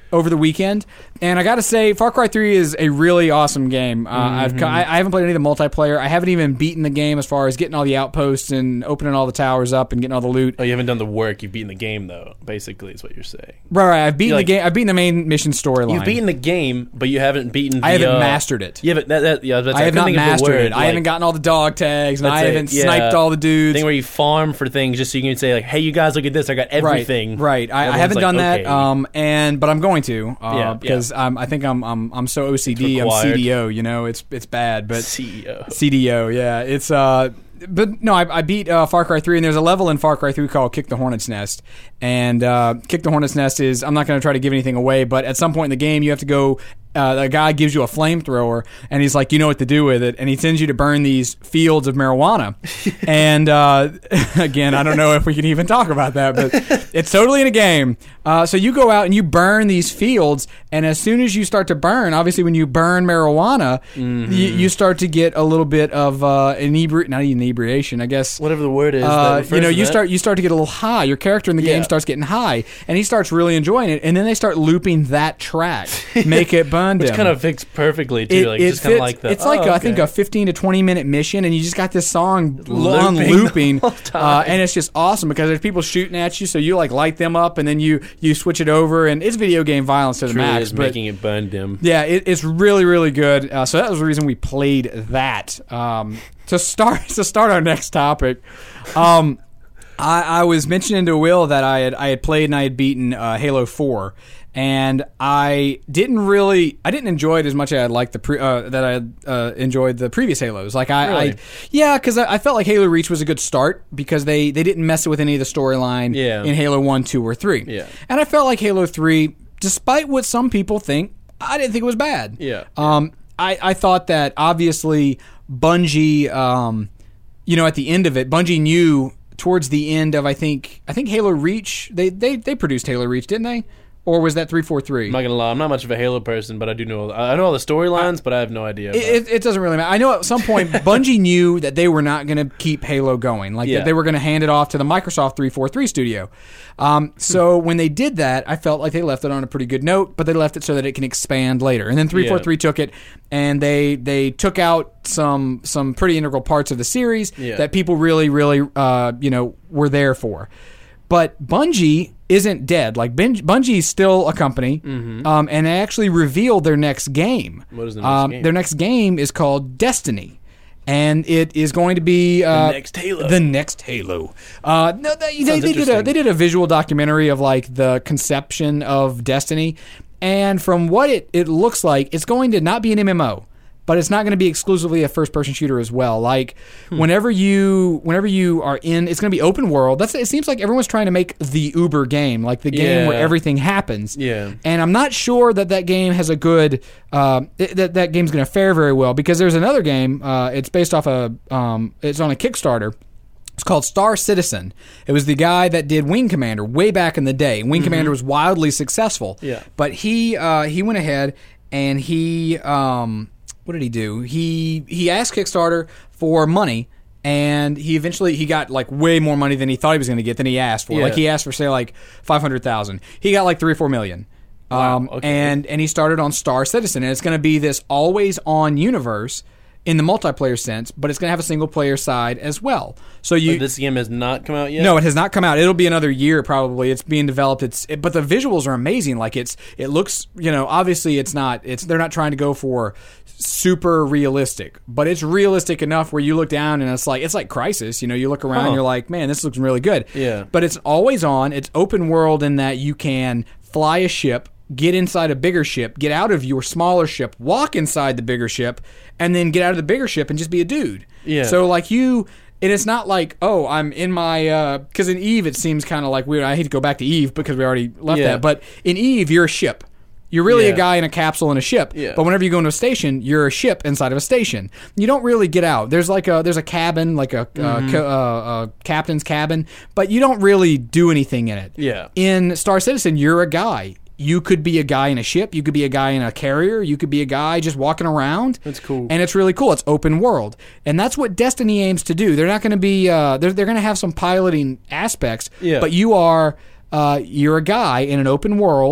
over the weekend, and I got to say, Far Cry three is a really awesome game. Uh, Mm-hmm. I've I, I haven't played any of the multiplayer. I haven't even beaten the game as far as getting all the outposts and opening all the towers up and getting all the loot. Oh, you haven't done the work. You've beaten the game, though. Basically, is what you're saying. Right, right. I've beaten You're like- the game. I've beaten the main mission storyline. You've beaten the game, but you haven't beaten. The, I haven't uh, mastered it. You haven't. That, that, yeah, that's, I have couldn't not think of the mastered word, it. I like, haven't gotten all the dog tags, and that's I it, haven't yeah. sniped all the dudes. Thing where you farm for things just so you can say like, "Hey, you guys, look at this! I got everything." Right, right. I, I Everyone's haven't like, done that, okay. um, and but I'm going to, uh, Yeah, because Um, I think I'm I'm I'm so O C D. I'm required. C D O. You know, it's it's bad, but C E O. C D O. Yeah, it's uh. But no, I, I beat uh, Far Cry three, and there's a level in Far Cry three called Kick the Hornet's Nest. And uh, Kick the Hornet's Nest is, I'm not going to try to give anything away, but at some point in the game, you have to go, uh, a guy gives you a flamethrower, and he's like, you know what to do with it, and he sends you to burn these fields of marijuana. And uh, again, I don't know if we can even talk about that, but it's totally in a game. Uh, so you go out and you burn these fields, and as soon as you start to burn, obviously when you burn marijuana, Mm-hmm. you, you start to get a little bit of uh, inebri- not inebriation, I guess. Whatever the word is. that Uh, refers you know, to you that. start you start to get a little high. Your character in the game Yeah. starts getting high, and he starts really enjoying it. And then they start looping that track, make it bun Which him. kind of fits perfectly too. It, like it just kind of fits- like the. it's like oh, a, I think okay. a fifteen to twenty minute mission, and you just got this song on Looping looping, the whole time. uh, and it's just awesome because there's people shooting at you, so you like light them up, and then you you switch it over, and it's video game violence to the Truly max. is But making it burn dim. yeah, it, it's really, really good. Uh, so that was the reason we played that. Um, to start to start our next topic, um, I, I was mentioning to Will that I had I had played and I had beaten uh, Halo four, and I didn't really I didn't enjoy it as much as I liked the pre, uh, that I had, uh, enjoyed the previous Halos. Like I, Really? I yeah, because I, I felt like Halo Reach was a good start because they they didn't mess with any of the storyline Yeah. in Halo one, two, or three. Yeah. And I felt like Halo three, despite what some people think, I didn't think it was bad. Yeah. Um, I, I thought that obviously Bungie, um, you know, at the end of it, Bungie knew towards the end of I think I think Halo Reach, they they they produced Halo Reach, didn't they? Or was that three forty-three? I'm not gonna lie. I'm not much of a Halo person, but I do know. I know all the storylines, but I have no idea. About It, it doesn't really matter. I know at some point Bungie knew that they were not going to keep Halo going, like Yeah. that they were going to hand it off to the Microsoft three forty-three studio. Um, so when they did that, I felt like they left it on a pretty good note, but they left it so that it can expand later. And then three forty-three took it, and they they took out some some pretty integral parts of the series Yeah. that people really really uh, you know were there for. But Bungie isn't dead. Like Bun- Bungie's still a company, um, and they actually revealed their next game. Mm-hmm. What is the next um, game? Their next game is called Destiny, and it is going to be uh, next Halo. The next Halo. Uh, no, they, they, Sounds they did a interesting. they did a visual documentary of like the conception of Destiny, and from what it, it looks like, it's going to not be an M M O. But it's not going to be exclusively a first-person shooter as well. Like Hmm. whenever you, whenever you are in, it's going to be open world. That's. It seems like everyone's trying to make the Uber game, like the game where Yeah. everything happens. Yeah. And I'm not sure that that game has a good, uh, it- that that game's going to fare very well because there's another game. Uh, it's based off a, um, it's on a Kickstarter. It's called Star Citizen. It was the guy that did Wing Commander way back in the day. Wing Commander was wildly successful. Yeah. But he, uh, he went ahead and he, um. What did he do? He he asked Kickstarter for money, and he eventually he got like way more money than he thought he was going to get than he asked for. Yeah. Like he asked for say like five hundred thousand. He got like three or four million. Wow, Um, okay. and and he started on Star Citizen, and it's going to be this always on universe in the multiplayer sense, but it's going to have a single player side as well. So you But this game has not come out yet. no, it has not come out. It'll be another year probably. It's being developed. It's it, but the visuals are amazing. Like it's it looks, you know, obviously it's not it's they're not trying to go for super realistic, but it's realistic enough where you look down and it's like it's like Crysis, you know, you look around Huh. and you're like, "Man, this looks really good." Yeah. But it's always on. It's open world in that you can fly a ship, get inside a bigger ship, get out of your smaller ship, walk inside the bigger ship, and then get out of the bigger ship and just be a dude. Yeah. So like you, and it's not like, oh, I'm in my, because in Eve it seems kind of like weird. I hate to go back to Eve because we already left Yeah. that, but in Eve you're a ship. You're really Yeah. a guy in a capsule in a ship. Yeah. But whenever you go into a station, you're a ship inside of a station. You don't really get out. There's like a there's a cabin, like a Mm-hmm. uh, ca- uh, uh, captain's cabin, but you don't really do anything in it. Yeah. In Star Citizen, you're a guy. You could be a guy in a ship. You could be a guy in a carrier. You could be a guy just walking around. That's cool. And it's really cool. It's open world, and that's what Destiny aims to do. They're not going to be. Uh, they're they're going to have some piloting aspects. Yeah. But you are uh, you're a guy in an open world.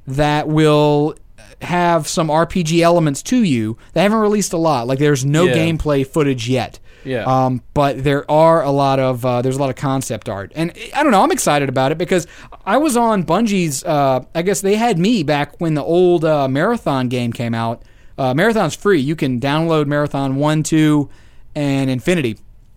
that will have some R P G elements to you. They haven't released a lot. Like there's no Yeah. gameplay footage yet. Yeah. Um, but there are a lot of uh, there's a lot of concept art, and I don't know. I'm excited about it because I was on Bungie's. Uh, I guess they had me back when the old uh, Marathon game came out. Uh, Marathon's free. You can download Marathon one, two, and Infinity,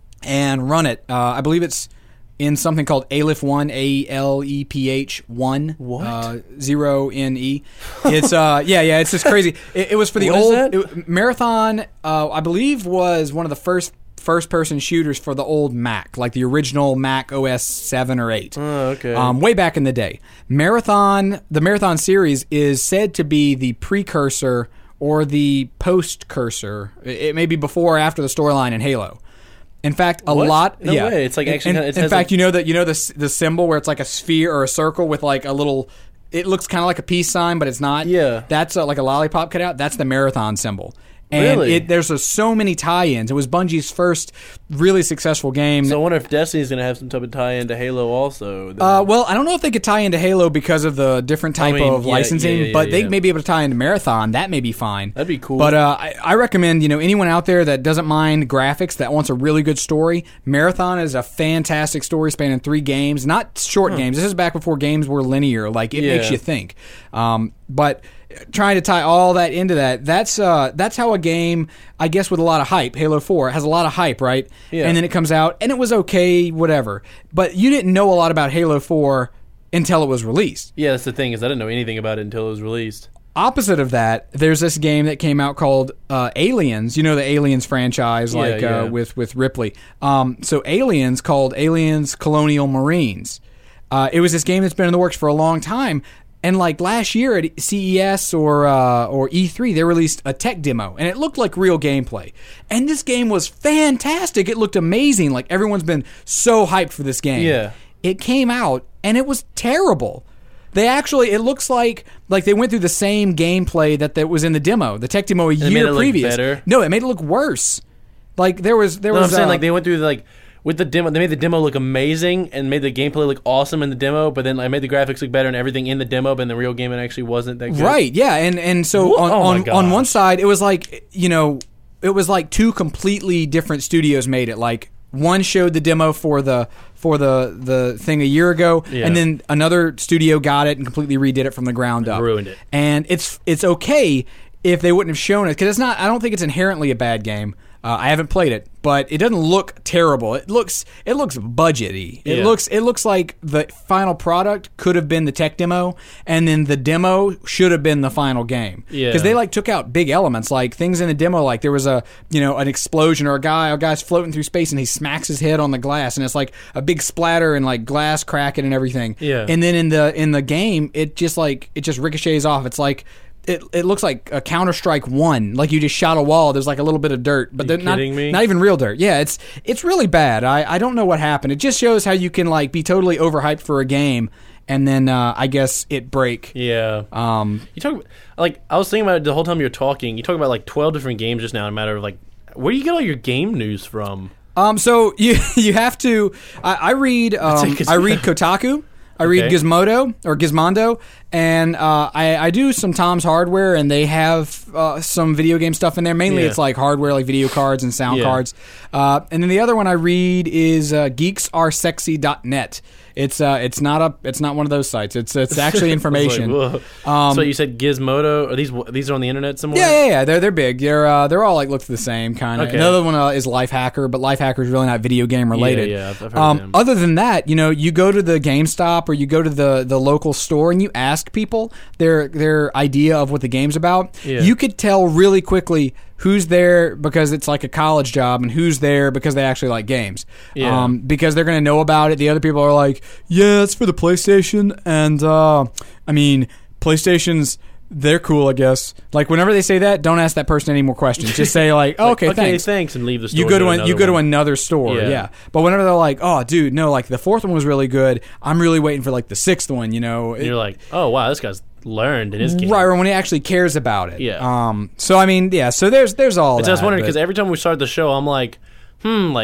and run it. Uh, I believe it's in something called Aleph one, A L E P H one. What? Uh, zero N E. It's uh yeah yeah it's just crazy. It, it was for the What is old that? it- Marathon. Uh, I believe was one of the first first person shooters for the old Mac, like the original Mac O S seven or eight. Oh, okay. Um, way back in the day, Marathon. The Marathon series is said to be the precursor or the post-cursor. It, it may be before or after the storyline in Halo. In fact, a What? lot. No yeah, way. It's like In- actually In, kinda- it in has fact, like- you know that you know the s- the symbol where it's like a sphere or a circle with like a little. It looks kind of like a peace sign, but it's not. Yeah. That's uh, like a lollipop cutout. That's the Marathon symbol. And Really? it, there's uh, so many tie-ins. It was Bungie's first really successful game. So I wonder if Destiny's going to have some type of tie-in to Halo also. then. Uh, well, I don't know if they could tie into Halo because of the different type I mean, of yeah, licensing, yeah, yeah, but they yeah. may be able to tie into Marathon. That may be fine. That'd be cool. But uh, I, I recommend you know anyone out there that doesn't mind graphics that wants a really good story. Marathon is a fantastic story spanning three games, not short games. This is back before games were linear. Like it makes Yeah. you think. Um, but trying to tie all that into that, that's uh, that's how a game, I guess, with a lot of hype. Halo four has a lot of hype, right? Yeah. And then it comes out and it was okay, whatever. But you didn't know a lot about Halo four until it was released. yeah, that's the thing is I didn't know anything about it until it was released. Opposite of that, there's this game that came out called uh, Aliens. You know the Aliens franchise, Yeah, like yeah. Uh, with with Ripley. Um, so Aliens, called Aliens Colonial Marines. Uh, it was this game that's been in the works for a long time. And like last year at C E S or uh, or E three, they released a tech demo, and it looked like real gameplay. And this game was fantastic. It looked amazing. Like everyone's been so hyped for this game. Yeah. It came out, and it was terrible. They actually, it looks like like they went through the same gameplay that, that was in the demo, the tech demo a it made year it look previous. better? No, it made it look worse. Like there was there No, was I'm saying uh, like they went through like with the demo. They made the demo look amazing and made the gameplay look awesome in the demo. But then I made the graphics look better and everything in the demo. But in the real game, it actually wasn't that good. right, yeah, and and so Wha- on oh my on, on one gosh. side, it was like you know, it was like two completely different studios made it. Like one showed the demo for the for the the thing a year ago, Yeah. and then another studio got it and completely redid it from the ground up, Ruined it. And it's it's okay if they wouldn't have shown it because it's not. I don't think it's inherently a bad game. Uh, I haven't played it, but it doesn't look terrible. It looks it looks budgety. It Yeah. looks it looks like the final product could have been the tech demo, and then the demo should have been the final game. Yeah. Because they like took out big elements, like things in the demo, like there was a you know an explosion or a guy a guy's floating through space and he smacks his head on the glass and it's like a big splatter and like glass cracking and everything. Yeah. And then in the in the game, it just like it just ricochets off. It's like. It, it looks like a Counter-Strike one, like you just shot a wall. There's like a little bit of dirt, but You they're not kidding me? not even real dirt. Yeah, it's it's really bad. I, I don't know what happened. It just shows how you can like be totally overhyped for a game, and then uh, I guess it break. Yeah. Um, You talk like I was thinking about it the whole time you were talking. You talk about like twelve different games just now in a matter of like where do you get all your game news from? um, so you you have to. I, I read um, Because- I read Kotaku. I read Okay. Gizmodo or Gizmondo, and uh, I, I do some Tom's Hardware, and they have uh, some video game stuff in there. Mainly, Yeah. it's like hardware, like video cards and sound Yeah. cards. Uh, and then the other one I read is uh, geeks are sexy dot net. It's uh, it's not a it's not one of those sites. It's it's actually information. I was like, whoa. so you said Gizmodo? Are these these are on the internet somewhere? Yeah, yeah, yeah. They're they're big. They're uh, they're all like look the same kind of. Okay. Another one uh, is Lifehacker, but Lifehacker is really not video game related. Yeah, yeah, I've- I've heard um, of them. Other than that, you know, you go to the GameStop or you go to the, the local store and you ask people their their idea of what the game's about. Yeah. You could tell really quickly who's there because it's like a college job and who's there because they actually like games. Yeah. Um, because they're going to know about it. The other people are like, yeah, it's for the PlayStation. And, uh, I mean, PlayStation's, they're cool, I guess. Like, whenever they say that, don't ask that person any more questions. Just say, like, oh, okay, okay, thanks. and leave the store. You go to and an, you go to one. another store, yeah. Yeah. But whenever they're like, oh, dude, no, like, the fourth one was really good. I'm really waiting for, like, the sixth one, you know. And you're like, oh wow, this guy's learned in his game. Right, or when he actually cares about it. Yeah. Um. So I mean, yeah. So there's there's all. I that, just wondering but- because every time we start the show, I'm like, hmm, like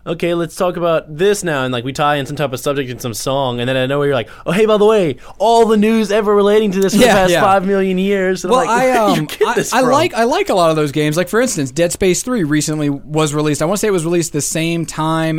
okay, let's talk about this now, and like we tie in some type of subject in some song, and then I know where you're like, oh hey, by the way, all the news ever relating to this for Yeah, the past yeah. five million years. And Well, I'm like, I where um, did you get I, this I from? like I like a lot of those games. Like for instance, Dead Space three recently was released. I want to say it was released the same time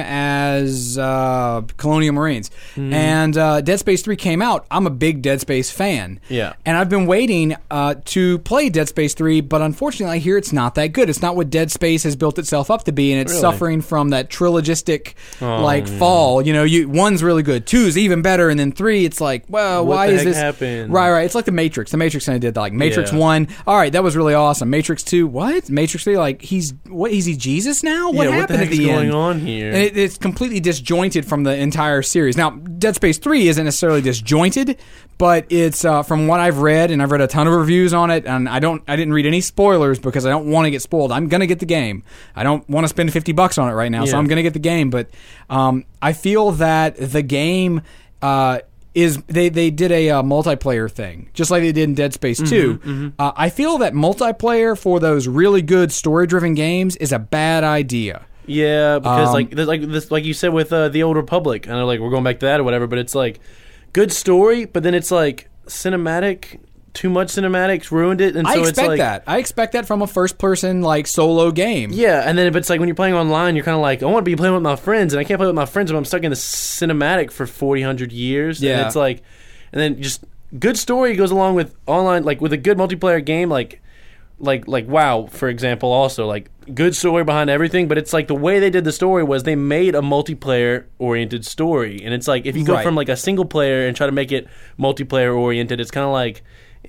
as uh, Colonial Marines, Mm. and uh, Dead Space three came out. I'm a big Dead Space fan. Yeah. and I've been waiting uh, to play Dead Space three, but unfortunately, I hear it's not that good. It's not what Dead Space has built itself up to be, and it's Really? suffering from that trilogistic Oh, like man. fall. You know, you one's really good, two's even better, and then three, it's like, well, What why the is heck this happened? right? Right, it's like the Matrix. The Matrix kind of did that. Like Matrix Yeah. one, all right, that was really awesome. Matrix two, what? Matrix three, like he's what? Is he Jesus now? What yeah, what happened the heck at the is going end? on here? And it, it's completely disjointed from the entire series. Now, Dead Space three isn't necessarily disjointed, but it's uh, from what I've read, and I've read a ton of reviews on it, and I don't, I didn't read any spoilers because I don't want to get spoiled. I'm gonna get the game. I don't want to spend fifty bucks on it right now, so Yeah. I'm gonna get the game. But um, I feel that the game. Uh, is they, they did a uh, multiplayer thing, just like they did in Dead Space two. Mm-hmm, Uh, I feel that multiplayer for those really good story-driven games is a bad idea. Yeah, because Um, like there's like this, like you said with uh, the Old Republic. I know, like we're going back to that or whatever, but it's like good story, but then it's like cinematic. Too much cinematics ruined it, and so I it's expect like that. I expect that from a first-person like solo game. yeah. And then if it's like when you're playing online, you're kind of like, I want to be playing with my friends, and I can't play with my friends if I'm stuck in the cinematic for forty, one hundred years. Yeah. and it's like, and then just good story goes along with online, like with a good multiplayer game, like. Like like WoW, for example, also like good story behind everything, but it's like the way they did the story was they made a multiplayer oriented story, and it's like if you go Right. from like a single player and try to make it multiplayer oriented, it's kind of like,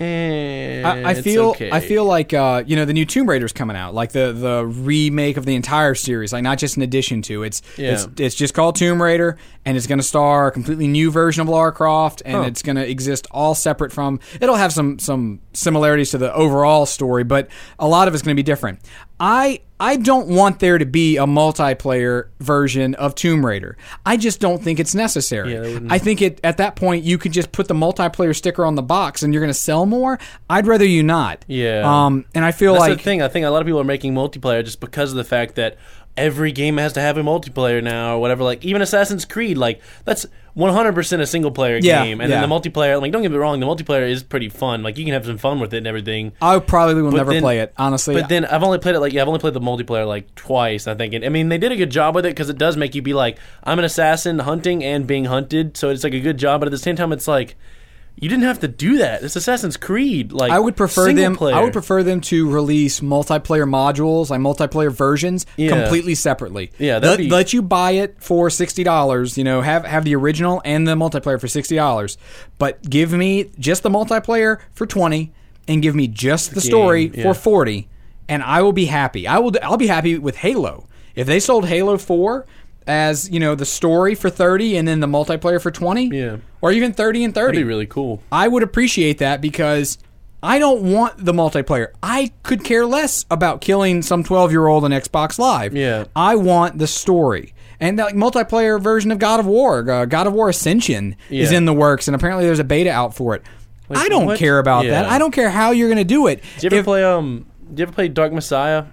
eh, I, I it's feel okay. I feel like uh, you know, the new Tomb Raider's coming out, like the, the remake of the entire series, like not just an addition to. It's Yeah. it's it's just called Tomb Raider, and it's going to star a completely new version of Lara Croft, and Huh. it's going to exist all separate from. It'll have some some similarities to the overall story, but a lot of it's going to be different. I I don't want there to be a multiplayer version of Tomb Raider. I just don't think it's necessary. Yeah, that wouldn't- I think it at that point you could just put the multiplayer sticker on the box and you're going to sell more. I'd rather you not. Yeah. Um, and I feel That's like the thing. I think a lot of people are making multiplayer just because of the fact that every game has to have a multiplayer now or whatever. Like even Assassin's Creed, like that's one hundred percent a single player Yeah, game, and yeah. then the multiplayer. Like don't get me wrong, the multiplayer is pretty fun. Like you can have some fun with it and everything. I probably will But never then- play it. Honestly, But then I've only played it like yeah, I've only played the multiplayer like twice. I think. And, I mean, they did a good job with it because it does make you be like, I'm an assassin hunting and being hunted. So it's like a good job. But at the same time, it's like you didn't have to do that. It's Assassin's Creed. Like I would prefer single them. Player. I would prefer them to release multiplayer modules, like multiplayer versions, Yeah. completely separately. Yeah, that'd let, be- let you buy it for sixty dollars. You know, have have the original and the multiplayer for sixty dollars, but give me just the multiplayer for twenty, and give me just the story yeah. for forty, and I will be happy. I will. I'll be happy with Halo if they sold Halo four as you know the story for thirty and then the multiplayer for twenty. Yeah. Or even thirty and thirty. That'd be really cool. I would appreciate that because I don't want the multiplayer. I could care less about killing some twelve-year-old on Xbox Live. Yeah. I want the story. And that multiplayer version of God of War, uh, God of War Ascension, is Yeah. in the works, and apparently there's a beta out for it. Like, I don't what? care about Yeah. that. I don't care how you're going to do it. Did you ever If- play um? Did you ever play Dark Messiah?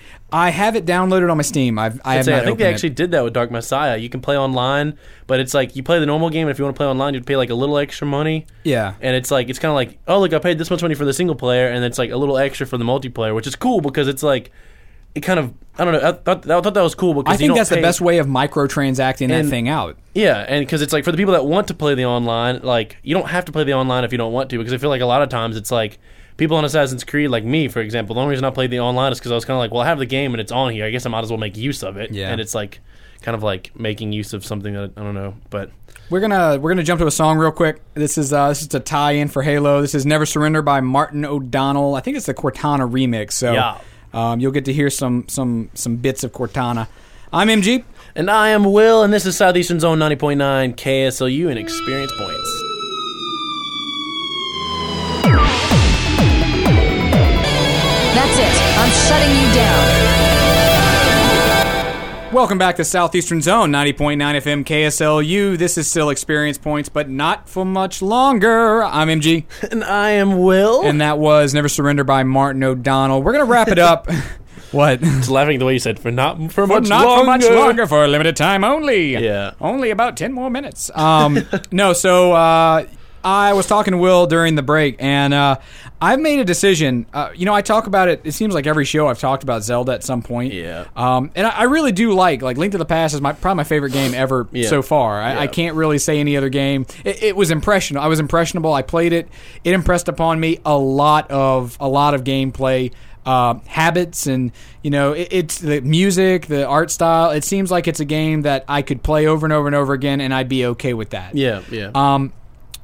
I have it downloaded on my Steam. I've, I have I'd say, not I think they opened it. actually did that with Dark Messiah. You can play online, but it's like you play the normal game, and if you want to play online, you'd pay like a little extra money. Yeah. And it's like it's kind of like, oh look, I paid this much money for the single player, and it's like a little extra for the multiplayer, which is cool because it's like it kind of I don't know. I thought, I thought that was cool because I you think don't that's pay, the best way of microtransacting that And- thing out. Yeah, and because it's like for the people that want to play the online, like you don't have to play the online if you don't want to, because I feel like a lot of times it's like people on Assassin's Creed, like me, for example, the only reason I played the online is because I was kind of like, well, I have the game and it's on here. I guess I might as well make use of it. Yeah. And it's like kind of like making use of something that I don't know, but We're gonna we're gonna jump to a song real quick. This is uh, this is a tie-in for Halo. This is "Never Surrender" by Martin O'Donnell. I think it's the Cortana remix. So Yeah. um, you'll get to hear some some some bits of Cortana. I'm M G. And I am Will, and this is Southeastern Zone ninety point nine K S L U and Experience Points. That's it. I'm shutting you down. Welcome back to Southeastern Zone ninety point nine F M K S L U. This is still Experience Points, but not for much longer. I'm M G, And I am Will. and that was "Never Surrender" by Martin O'Donnell. We're gonna wrap it up. What? Just laughing at the way you said for not for For much not longer. for much longer, for a limited time only. Yeah. Only about ten more minutes. Um, no, so uh, I was talking to Will during the break, and uh, I've made a decision. Uh, you know, I talk about it. It seems like every show I've talked about Zelda at some point. Yeah. Um, and I, I really do like like Link to the Past is my probably my favorite game ever Yeah. so far. I, Yeah. I can't really say any other game. It, it was impressionable. I was impressionable. I played it. It impressed upon me a lot of a lot of gameplay. Uh, habits and you know it, it's the music, the art style. It seems like it's a game that I could play over and over and over again, and I'd be okay with that. Yeah, yeah. Um,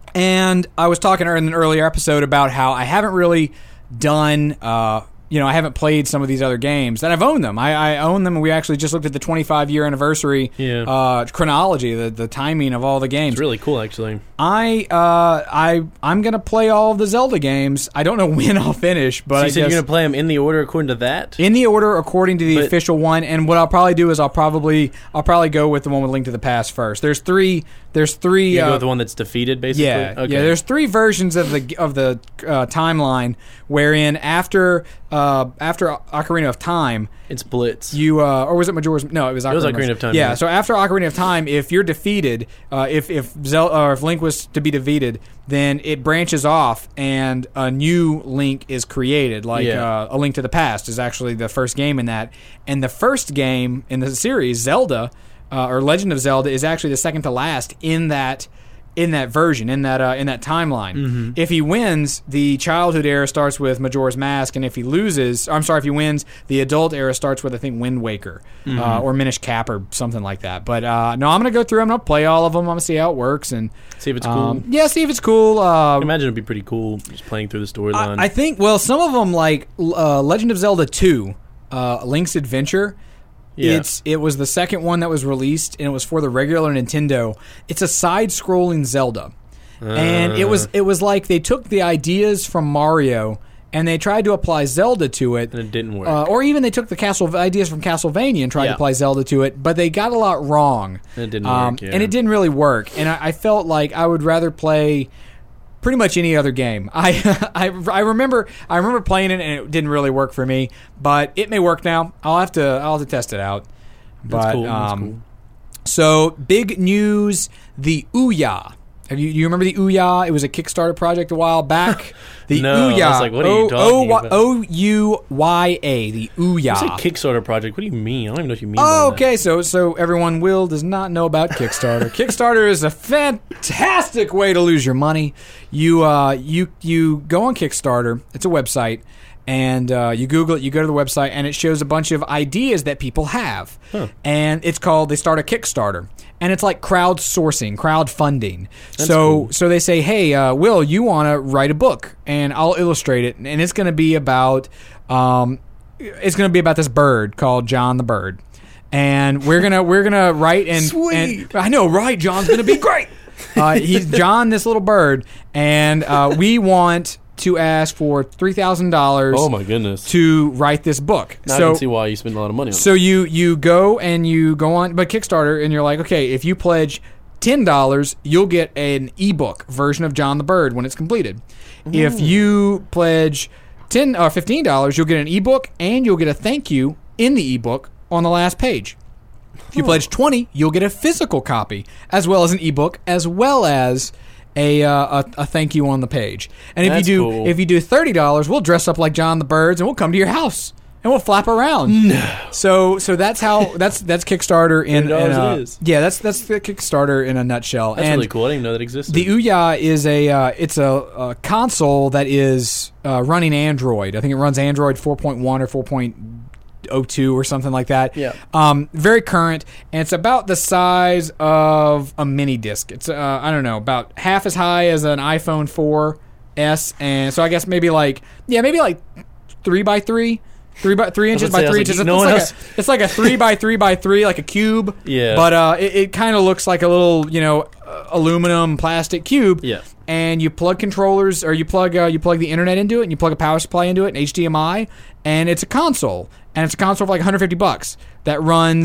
and I was talking in an earlier episode about how I haven't really done. Uh, you know, I haven't played some of these other games, and I've owned them. I, I own them, and we actually just looked at the twenty-five year anniversary Yeah. uh, chronology, the the timing of all the games. It's really cool, actually. I uh, I I'm gonna play all of the Zelda games. I don't know when I'll finish, but So I you said guess you're going to play them in the order according to that? in the order according to the But- official one. And what I'll probably do is I'll probably I'll probably go with the one with Link to the Past first. There's three. There's three. You uh, go with the one that's defeated, basically? yeah, Okay. yeah. There's three versions of the of the uh, timeline wherein after uh, after Ocarina of Time, It's Blitz. you uh, or was it Majora's? No, it was Ocarina, was Ocarina of Time, Yeah, yeah. so after Ocarina of Time, if you're defeated, uh, if if Zel- or if Link was to be defeated, then it branches off and a new Link is created. Like Yeah. uh, A Link to the Past is actually the first game in that, and the first game in the series, Zelda uh, or Legend of Zelda, is actually the second to last in that. In that version, in that uh, in that timeline, Mm-hmm. if he wins, the childhood era starts with Majora's Mask, and if he loses, I'm sorry, if he wins, the adult era starts with I think Wind Waker Mm-hmm. uh, or Minish Cap or something like that. But uh, no, I'm gonna go through. I'm gonna play all of them. I'm gonna see how it works and See if it's cool. um, yeah, see if it's cool. Uh, I imagine it'd be pretty cool just playing through the storyline. I, I think well, some of them like uh, Legend of Zelda two, uh, Link's Adventure. Yeah. It's it was the second one that was released, and it was for the regular Nintendo. It's a side-scrolling Zelda, and it was it was like they took the ideas from Mario and they tried to apply Zelda to it, and it didn't work. uh, or even they took the Castle ideas from Castlevania and tried to Yeah. apply Zelda to it, but they got a lot wrong. And it didn't Um, work, yeah. and it didn't really work. And I, I felt like I would rather play pretty much any other game. I, I I remember I remember playing it and it didn't really work for me, but it may work now. I'll have to I'll have to test it out. But That's cool. That's um, cool. so big news: the Ouya. Have you you remember the Ouya? It was a Kickstarter project a while back. The No, I Ouya. was like, what are you O- talking O- about? O U Y A. The Ouya. You say Kickstarter project. What do you mean? I don't even know what you mean. Oh, by that. okay. So, so everyone, Will does not know about Kickstarter. Kickstarter is a fantastic way to lose your money. You, uh, you, you go on Kickstarter. It's a website, and uh, you Google it. You go to the website, and it shows a bunch of ideas that people have, and it's called. They start a Kickstarter, and it's like crowdsourcing, crowdfunding. so, cool. so they say, hey, uh, Will, you want to write a book, and I'll illustrate it, and it's going to be about. Um, it's going to be about this bird called John the Bird, and we're gonna we're gonna write and, Sweet. and I know, right? John's gonna be great. Uh, he's John, this little bird, and uh, we want to ask for three thousand dollars. Oh my goodness. To write this book. Now so I can see why you spend a lot of money on so you you go and you go on, but Kickstarter, and you're like, okay, if you pledge ten dollars, you'll get an ebook version of John the Bird when it's completed. If you pledge ten or fifteen dollars, you'll get an ebook and you'll get a thank you in the ebook on the last page. If you pledge twenty, you'll get a physical copy as well as an ebook as well as a uh, a, a thank you on the page. And if That's you do cool. if you do thirty dollars, we'll dress up like John the Birds and we'll come to your house and we'll flap around. No. So so that's how that's that's Kickstarter in, in thirty dollars a, it is. yeah that's that's the Kickstarter in a nutshell. That's and really cool. I didn't even know that existed. the Ouya is a uh, it's a, a console that is uh, running Android. I think it runs Android four point one or four point oh two or something like that. Yeah. Um, very current, and it's about the size of a mini disc. It's uh, I don't know, about half as high as an iPhone four S, and so I guess maybe like yeah, maybe like three by three. Three by three inches gonna say, by I was three like, inches. no it's, one like else- a, it's like a three by three by three, like a cube. Yeah. But uh, it, it kind of looks like a little, you know, uh, aluminum plastic cube. Yeah. And you plug controllers, or you plug uh, you plug the internet into it, and you plug a power supply into it, and H D M I, and it's a console, and it's a console for like one hundred fifty bucks that runs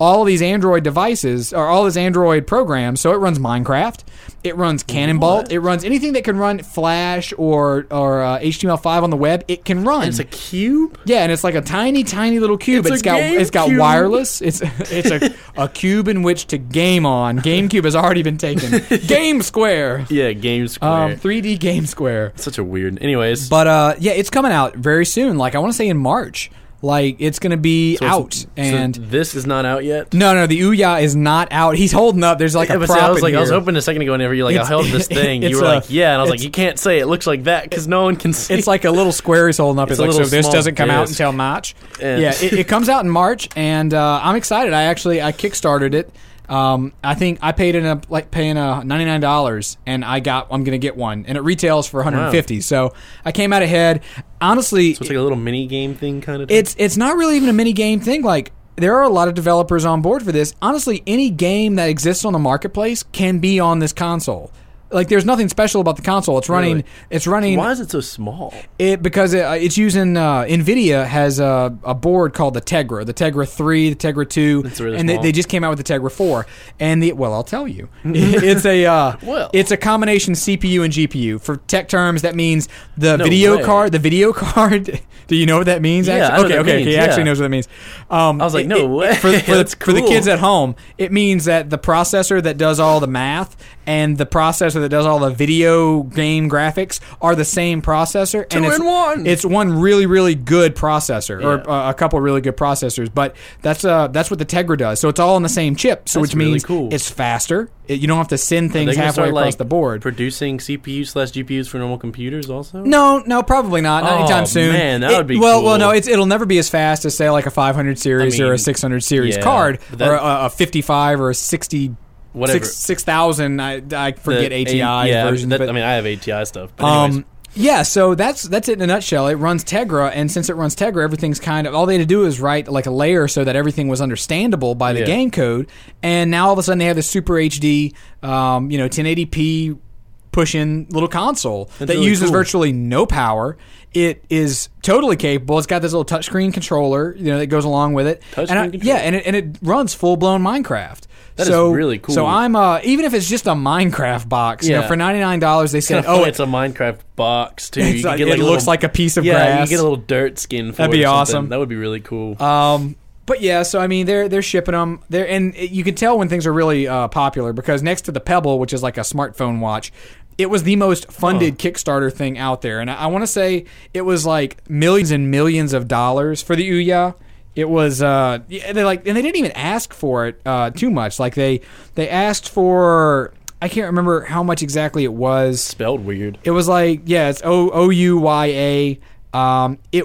all of these Android devices or all these Android programs. So it runs Minecraft, it runs Cannonball, What? it runs anything that can run Flash or or uh, H T M L five on the web. It can run. It's a cube. Yeah, and it's like a tiny, tiny little cube. It's But it's a got game it's got cube. wireless. It's it's a, a cube in which to game on. GameCube has already been taken. Game Square. Yeah, Game Square. Um, three D Game Square. Such a weird. Anyways, But uh, yeah, it's coming out very soon. Like I want to say in March. Like it's going to be so it's- out. so And this is not out yet. no, no, the Ouya is not out. He's holding up. There's like Yeah, a but prop see, I was in like, I was here. hoping a second ago whenever you're like, I It's- held this thing. it's You were a- like, yeah, and I was like, it's- you can't say it looks like that because no one can see. It's like a little square he's holding up. It's It's, a like, so little this small doesn't come out disc. until March. And- Yeah, it, it comes out in March, and uh, I'm excited. I actually I kickstarted it. Um, I think I paid in a like paying a ninety-nine dollars, and I got I'm gonna get one, and it retails for one hundred fifty. So I came out ahead. Honestly, So it's like a little mini game thing kind of thing. it's it's not really even a mini game thing. Like there are a lot of developers on board for this. Honestly, any game that exists on the marketplace can be on this console. Like there's nothing special about the console. It's running. Really? It's running. Why is it so small? It because it, it's using uh, NVIDIA has a, a board called the Tegra, the Tegra three, the Tegra two, It's really and they, small. they just came out with the Tegra four. And the well, I'll tell you, it's a uh, Well. it's a combination C P U and G P U. For tech terms, that means the No video way. card. The video card. Do you know what that means? Yeah, actually? I know okay, what that okay, means, he actually yeah. knows what that means. Um, I was like, it- no it- way. For, for, That's the, for the cool. kids at home, it means that the processor that does all the math and the processor that does all the video game graphics are the same processor. Two and it's, in one. It's one really, really good processor, Yeah. or uh, a couple really good processors. But that's uh, that's what the Tegra does. So it's all on the same chip. So That's which really means cool. it's faster. It, you don't have to send Are things they gonna halfway start, across like, the board. Producing C P U slash G P Us for normal computers also? No, no, probably not. Not Oh, anytime soon. man, that It- would be well. cool. Well, no, it's, it'll never be as fast as say like a five hundred series I or a mean, six hundred series yeah, card, but that- or a, a fifty-five or a sixty. Whatever. Six six thousand. I, I forget The A T I A- yeah, versions. that- but, I mean, I have A T I stuff. But anyways, um, yeah. So that's that's it in a nutshell. It runs Tegra, and since it runs Tegra, everything's kind of all they had to do is write like a layer so that everything was understandable by the Yeah. game code. And now all of a sudden they have this Super H D, um, you know, ten eighty p push-in little console That's that really uses cool. virtually no power. It is totally capable. It's got this little touchscreen controller, you know, that goes along with it. Touchscreen and I, controller? Yeah, and it, and it runs full-blown Minecraft. That is so, really cool. So I'm uh, even if it's just a Minecraft box, you know, Yeah. for ninety-nine dollars, they it's said, kinda funny, "Oh, it's a Minecraft box too. It's You like- can get, like, it a looks little, like a piece of yeah, grass. you get a little dirt skin for That'd it be or something. awesome. That would be really cool. Um, but yeah, so I mean, they're they're shipping them. They're and it, you can tell when things are really uh, popular because next to the Pebble, which is like a smartphone watch, it was the most funded Kickstarter thing out there, and I, I want to say it was like millions and millions of dollars for the Ouya. It was uh, yeah, they like, and they didn't even ask for it uh, too much. Like they they asked for, I can't remember how much exactly it was. Spelled weird. It was like, yeah, it's O O U Y A. Um, it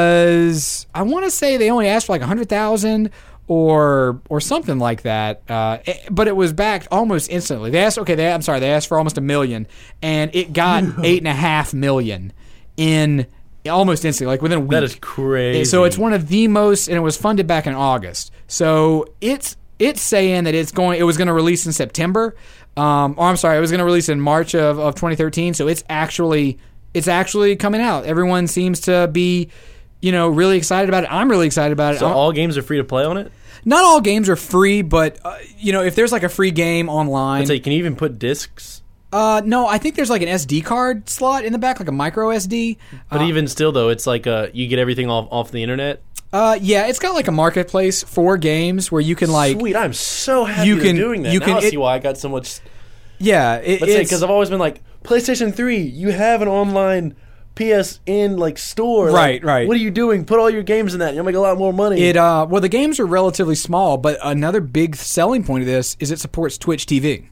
was, I want to say they only asked for like a hundred thousand or or something like that. Uh, it- but it was backed almost instantly. They asked, okay, they, I'm sorry, they asked for almost a million, and it got eight and a half million in almost instantly, like within a week. That is crazy. So it's one of the most, and it was funded back in August. So it's it's saying that it's going, it was going to release in September. Um, or I'm sorry, it was going to release in March of, of twenty thirteen. So it's actually it's actually coming out. Everyone seems to be, you know, really excited about it. I'm really excited about it. So I'm- all games are free to play on it? Not all games are free, but uh, you know, if there's like a free game online, I'd say, can you even put discs? uh, no, I think there's like an S D card slot in the back, like a micro S D. But even still, though, it's like uh, you get everything off, off the internet. Uh, yeah, it's got like a marketplace for games where you can like, Sweet, I'm so happy you they're can- doing that. you now can- I see it- why I got so much. yeah, it, Let's say it's because I've always been like PlayStation three. You have an online P S N like store. Like, Right, right. What are you doing? Put all your games in that. You'll make a lot more money. It uh well the games are relatively small, but another big selling point of this is it supports Twitch T V.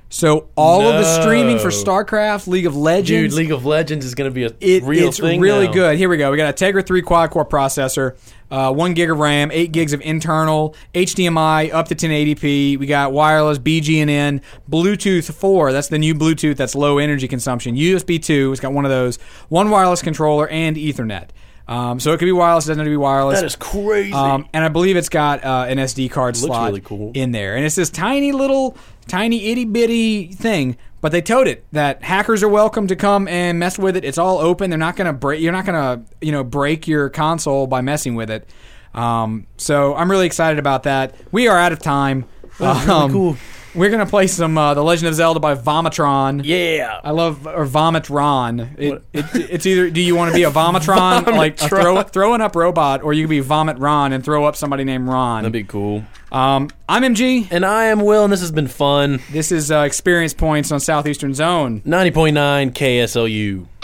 So all of the streaming for No. StarCraft, League of Dude, Legends, League of Legends is going to be a it, real it's thing. really now. good. Here we go. We got a Tegra three quad core processor, uh, one gig of RAM, eight gigs of internal, H D M I up to ten eighty p. We got wireless, B G N N, Bluetooth four. That's the new Bluetooth. That's low energy consumption. U S B two. It's got one of those. One wireless controller and Ethernet. Um, so it could be wireless. It doesn't have to be wireless. That is crazy. Um, and I believe it's got uh, an S D card Looks slot really cool. in there. And it's this tiny little, tiny itty bitty thing. But they told it that hackers are welcome to come and mess with it. It's all open. They're not going to break. You're not going to, you know, break your console by messing with it. Um, so I'm really excited about that. We are out of time. That's really Um, cool. We're gonna play some uh, The Legend of Zelda by Vomitron. Yeah. I love or Vomitron. It, it, it's either do you want to be a Vomitron, like a throw throwing up robot, or you can be Vomit Ron and throw up somebody named Ron. That'd be cool. Um, I'm M G, and I am Will, and this has been fun. This is uh, Experience Points on Southeastern Zone ninety point nine K S L U.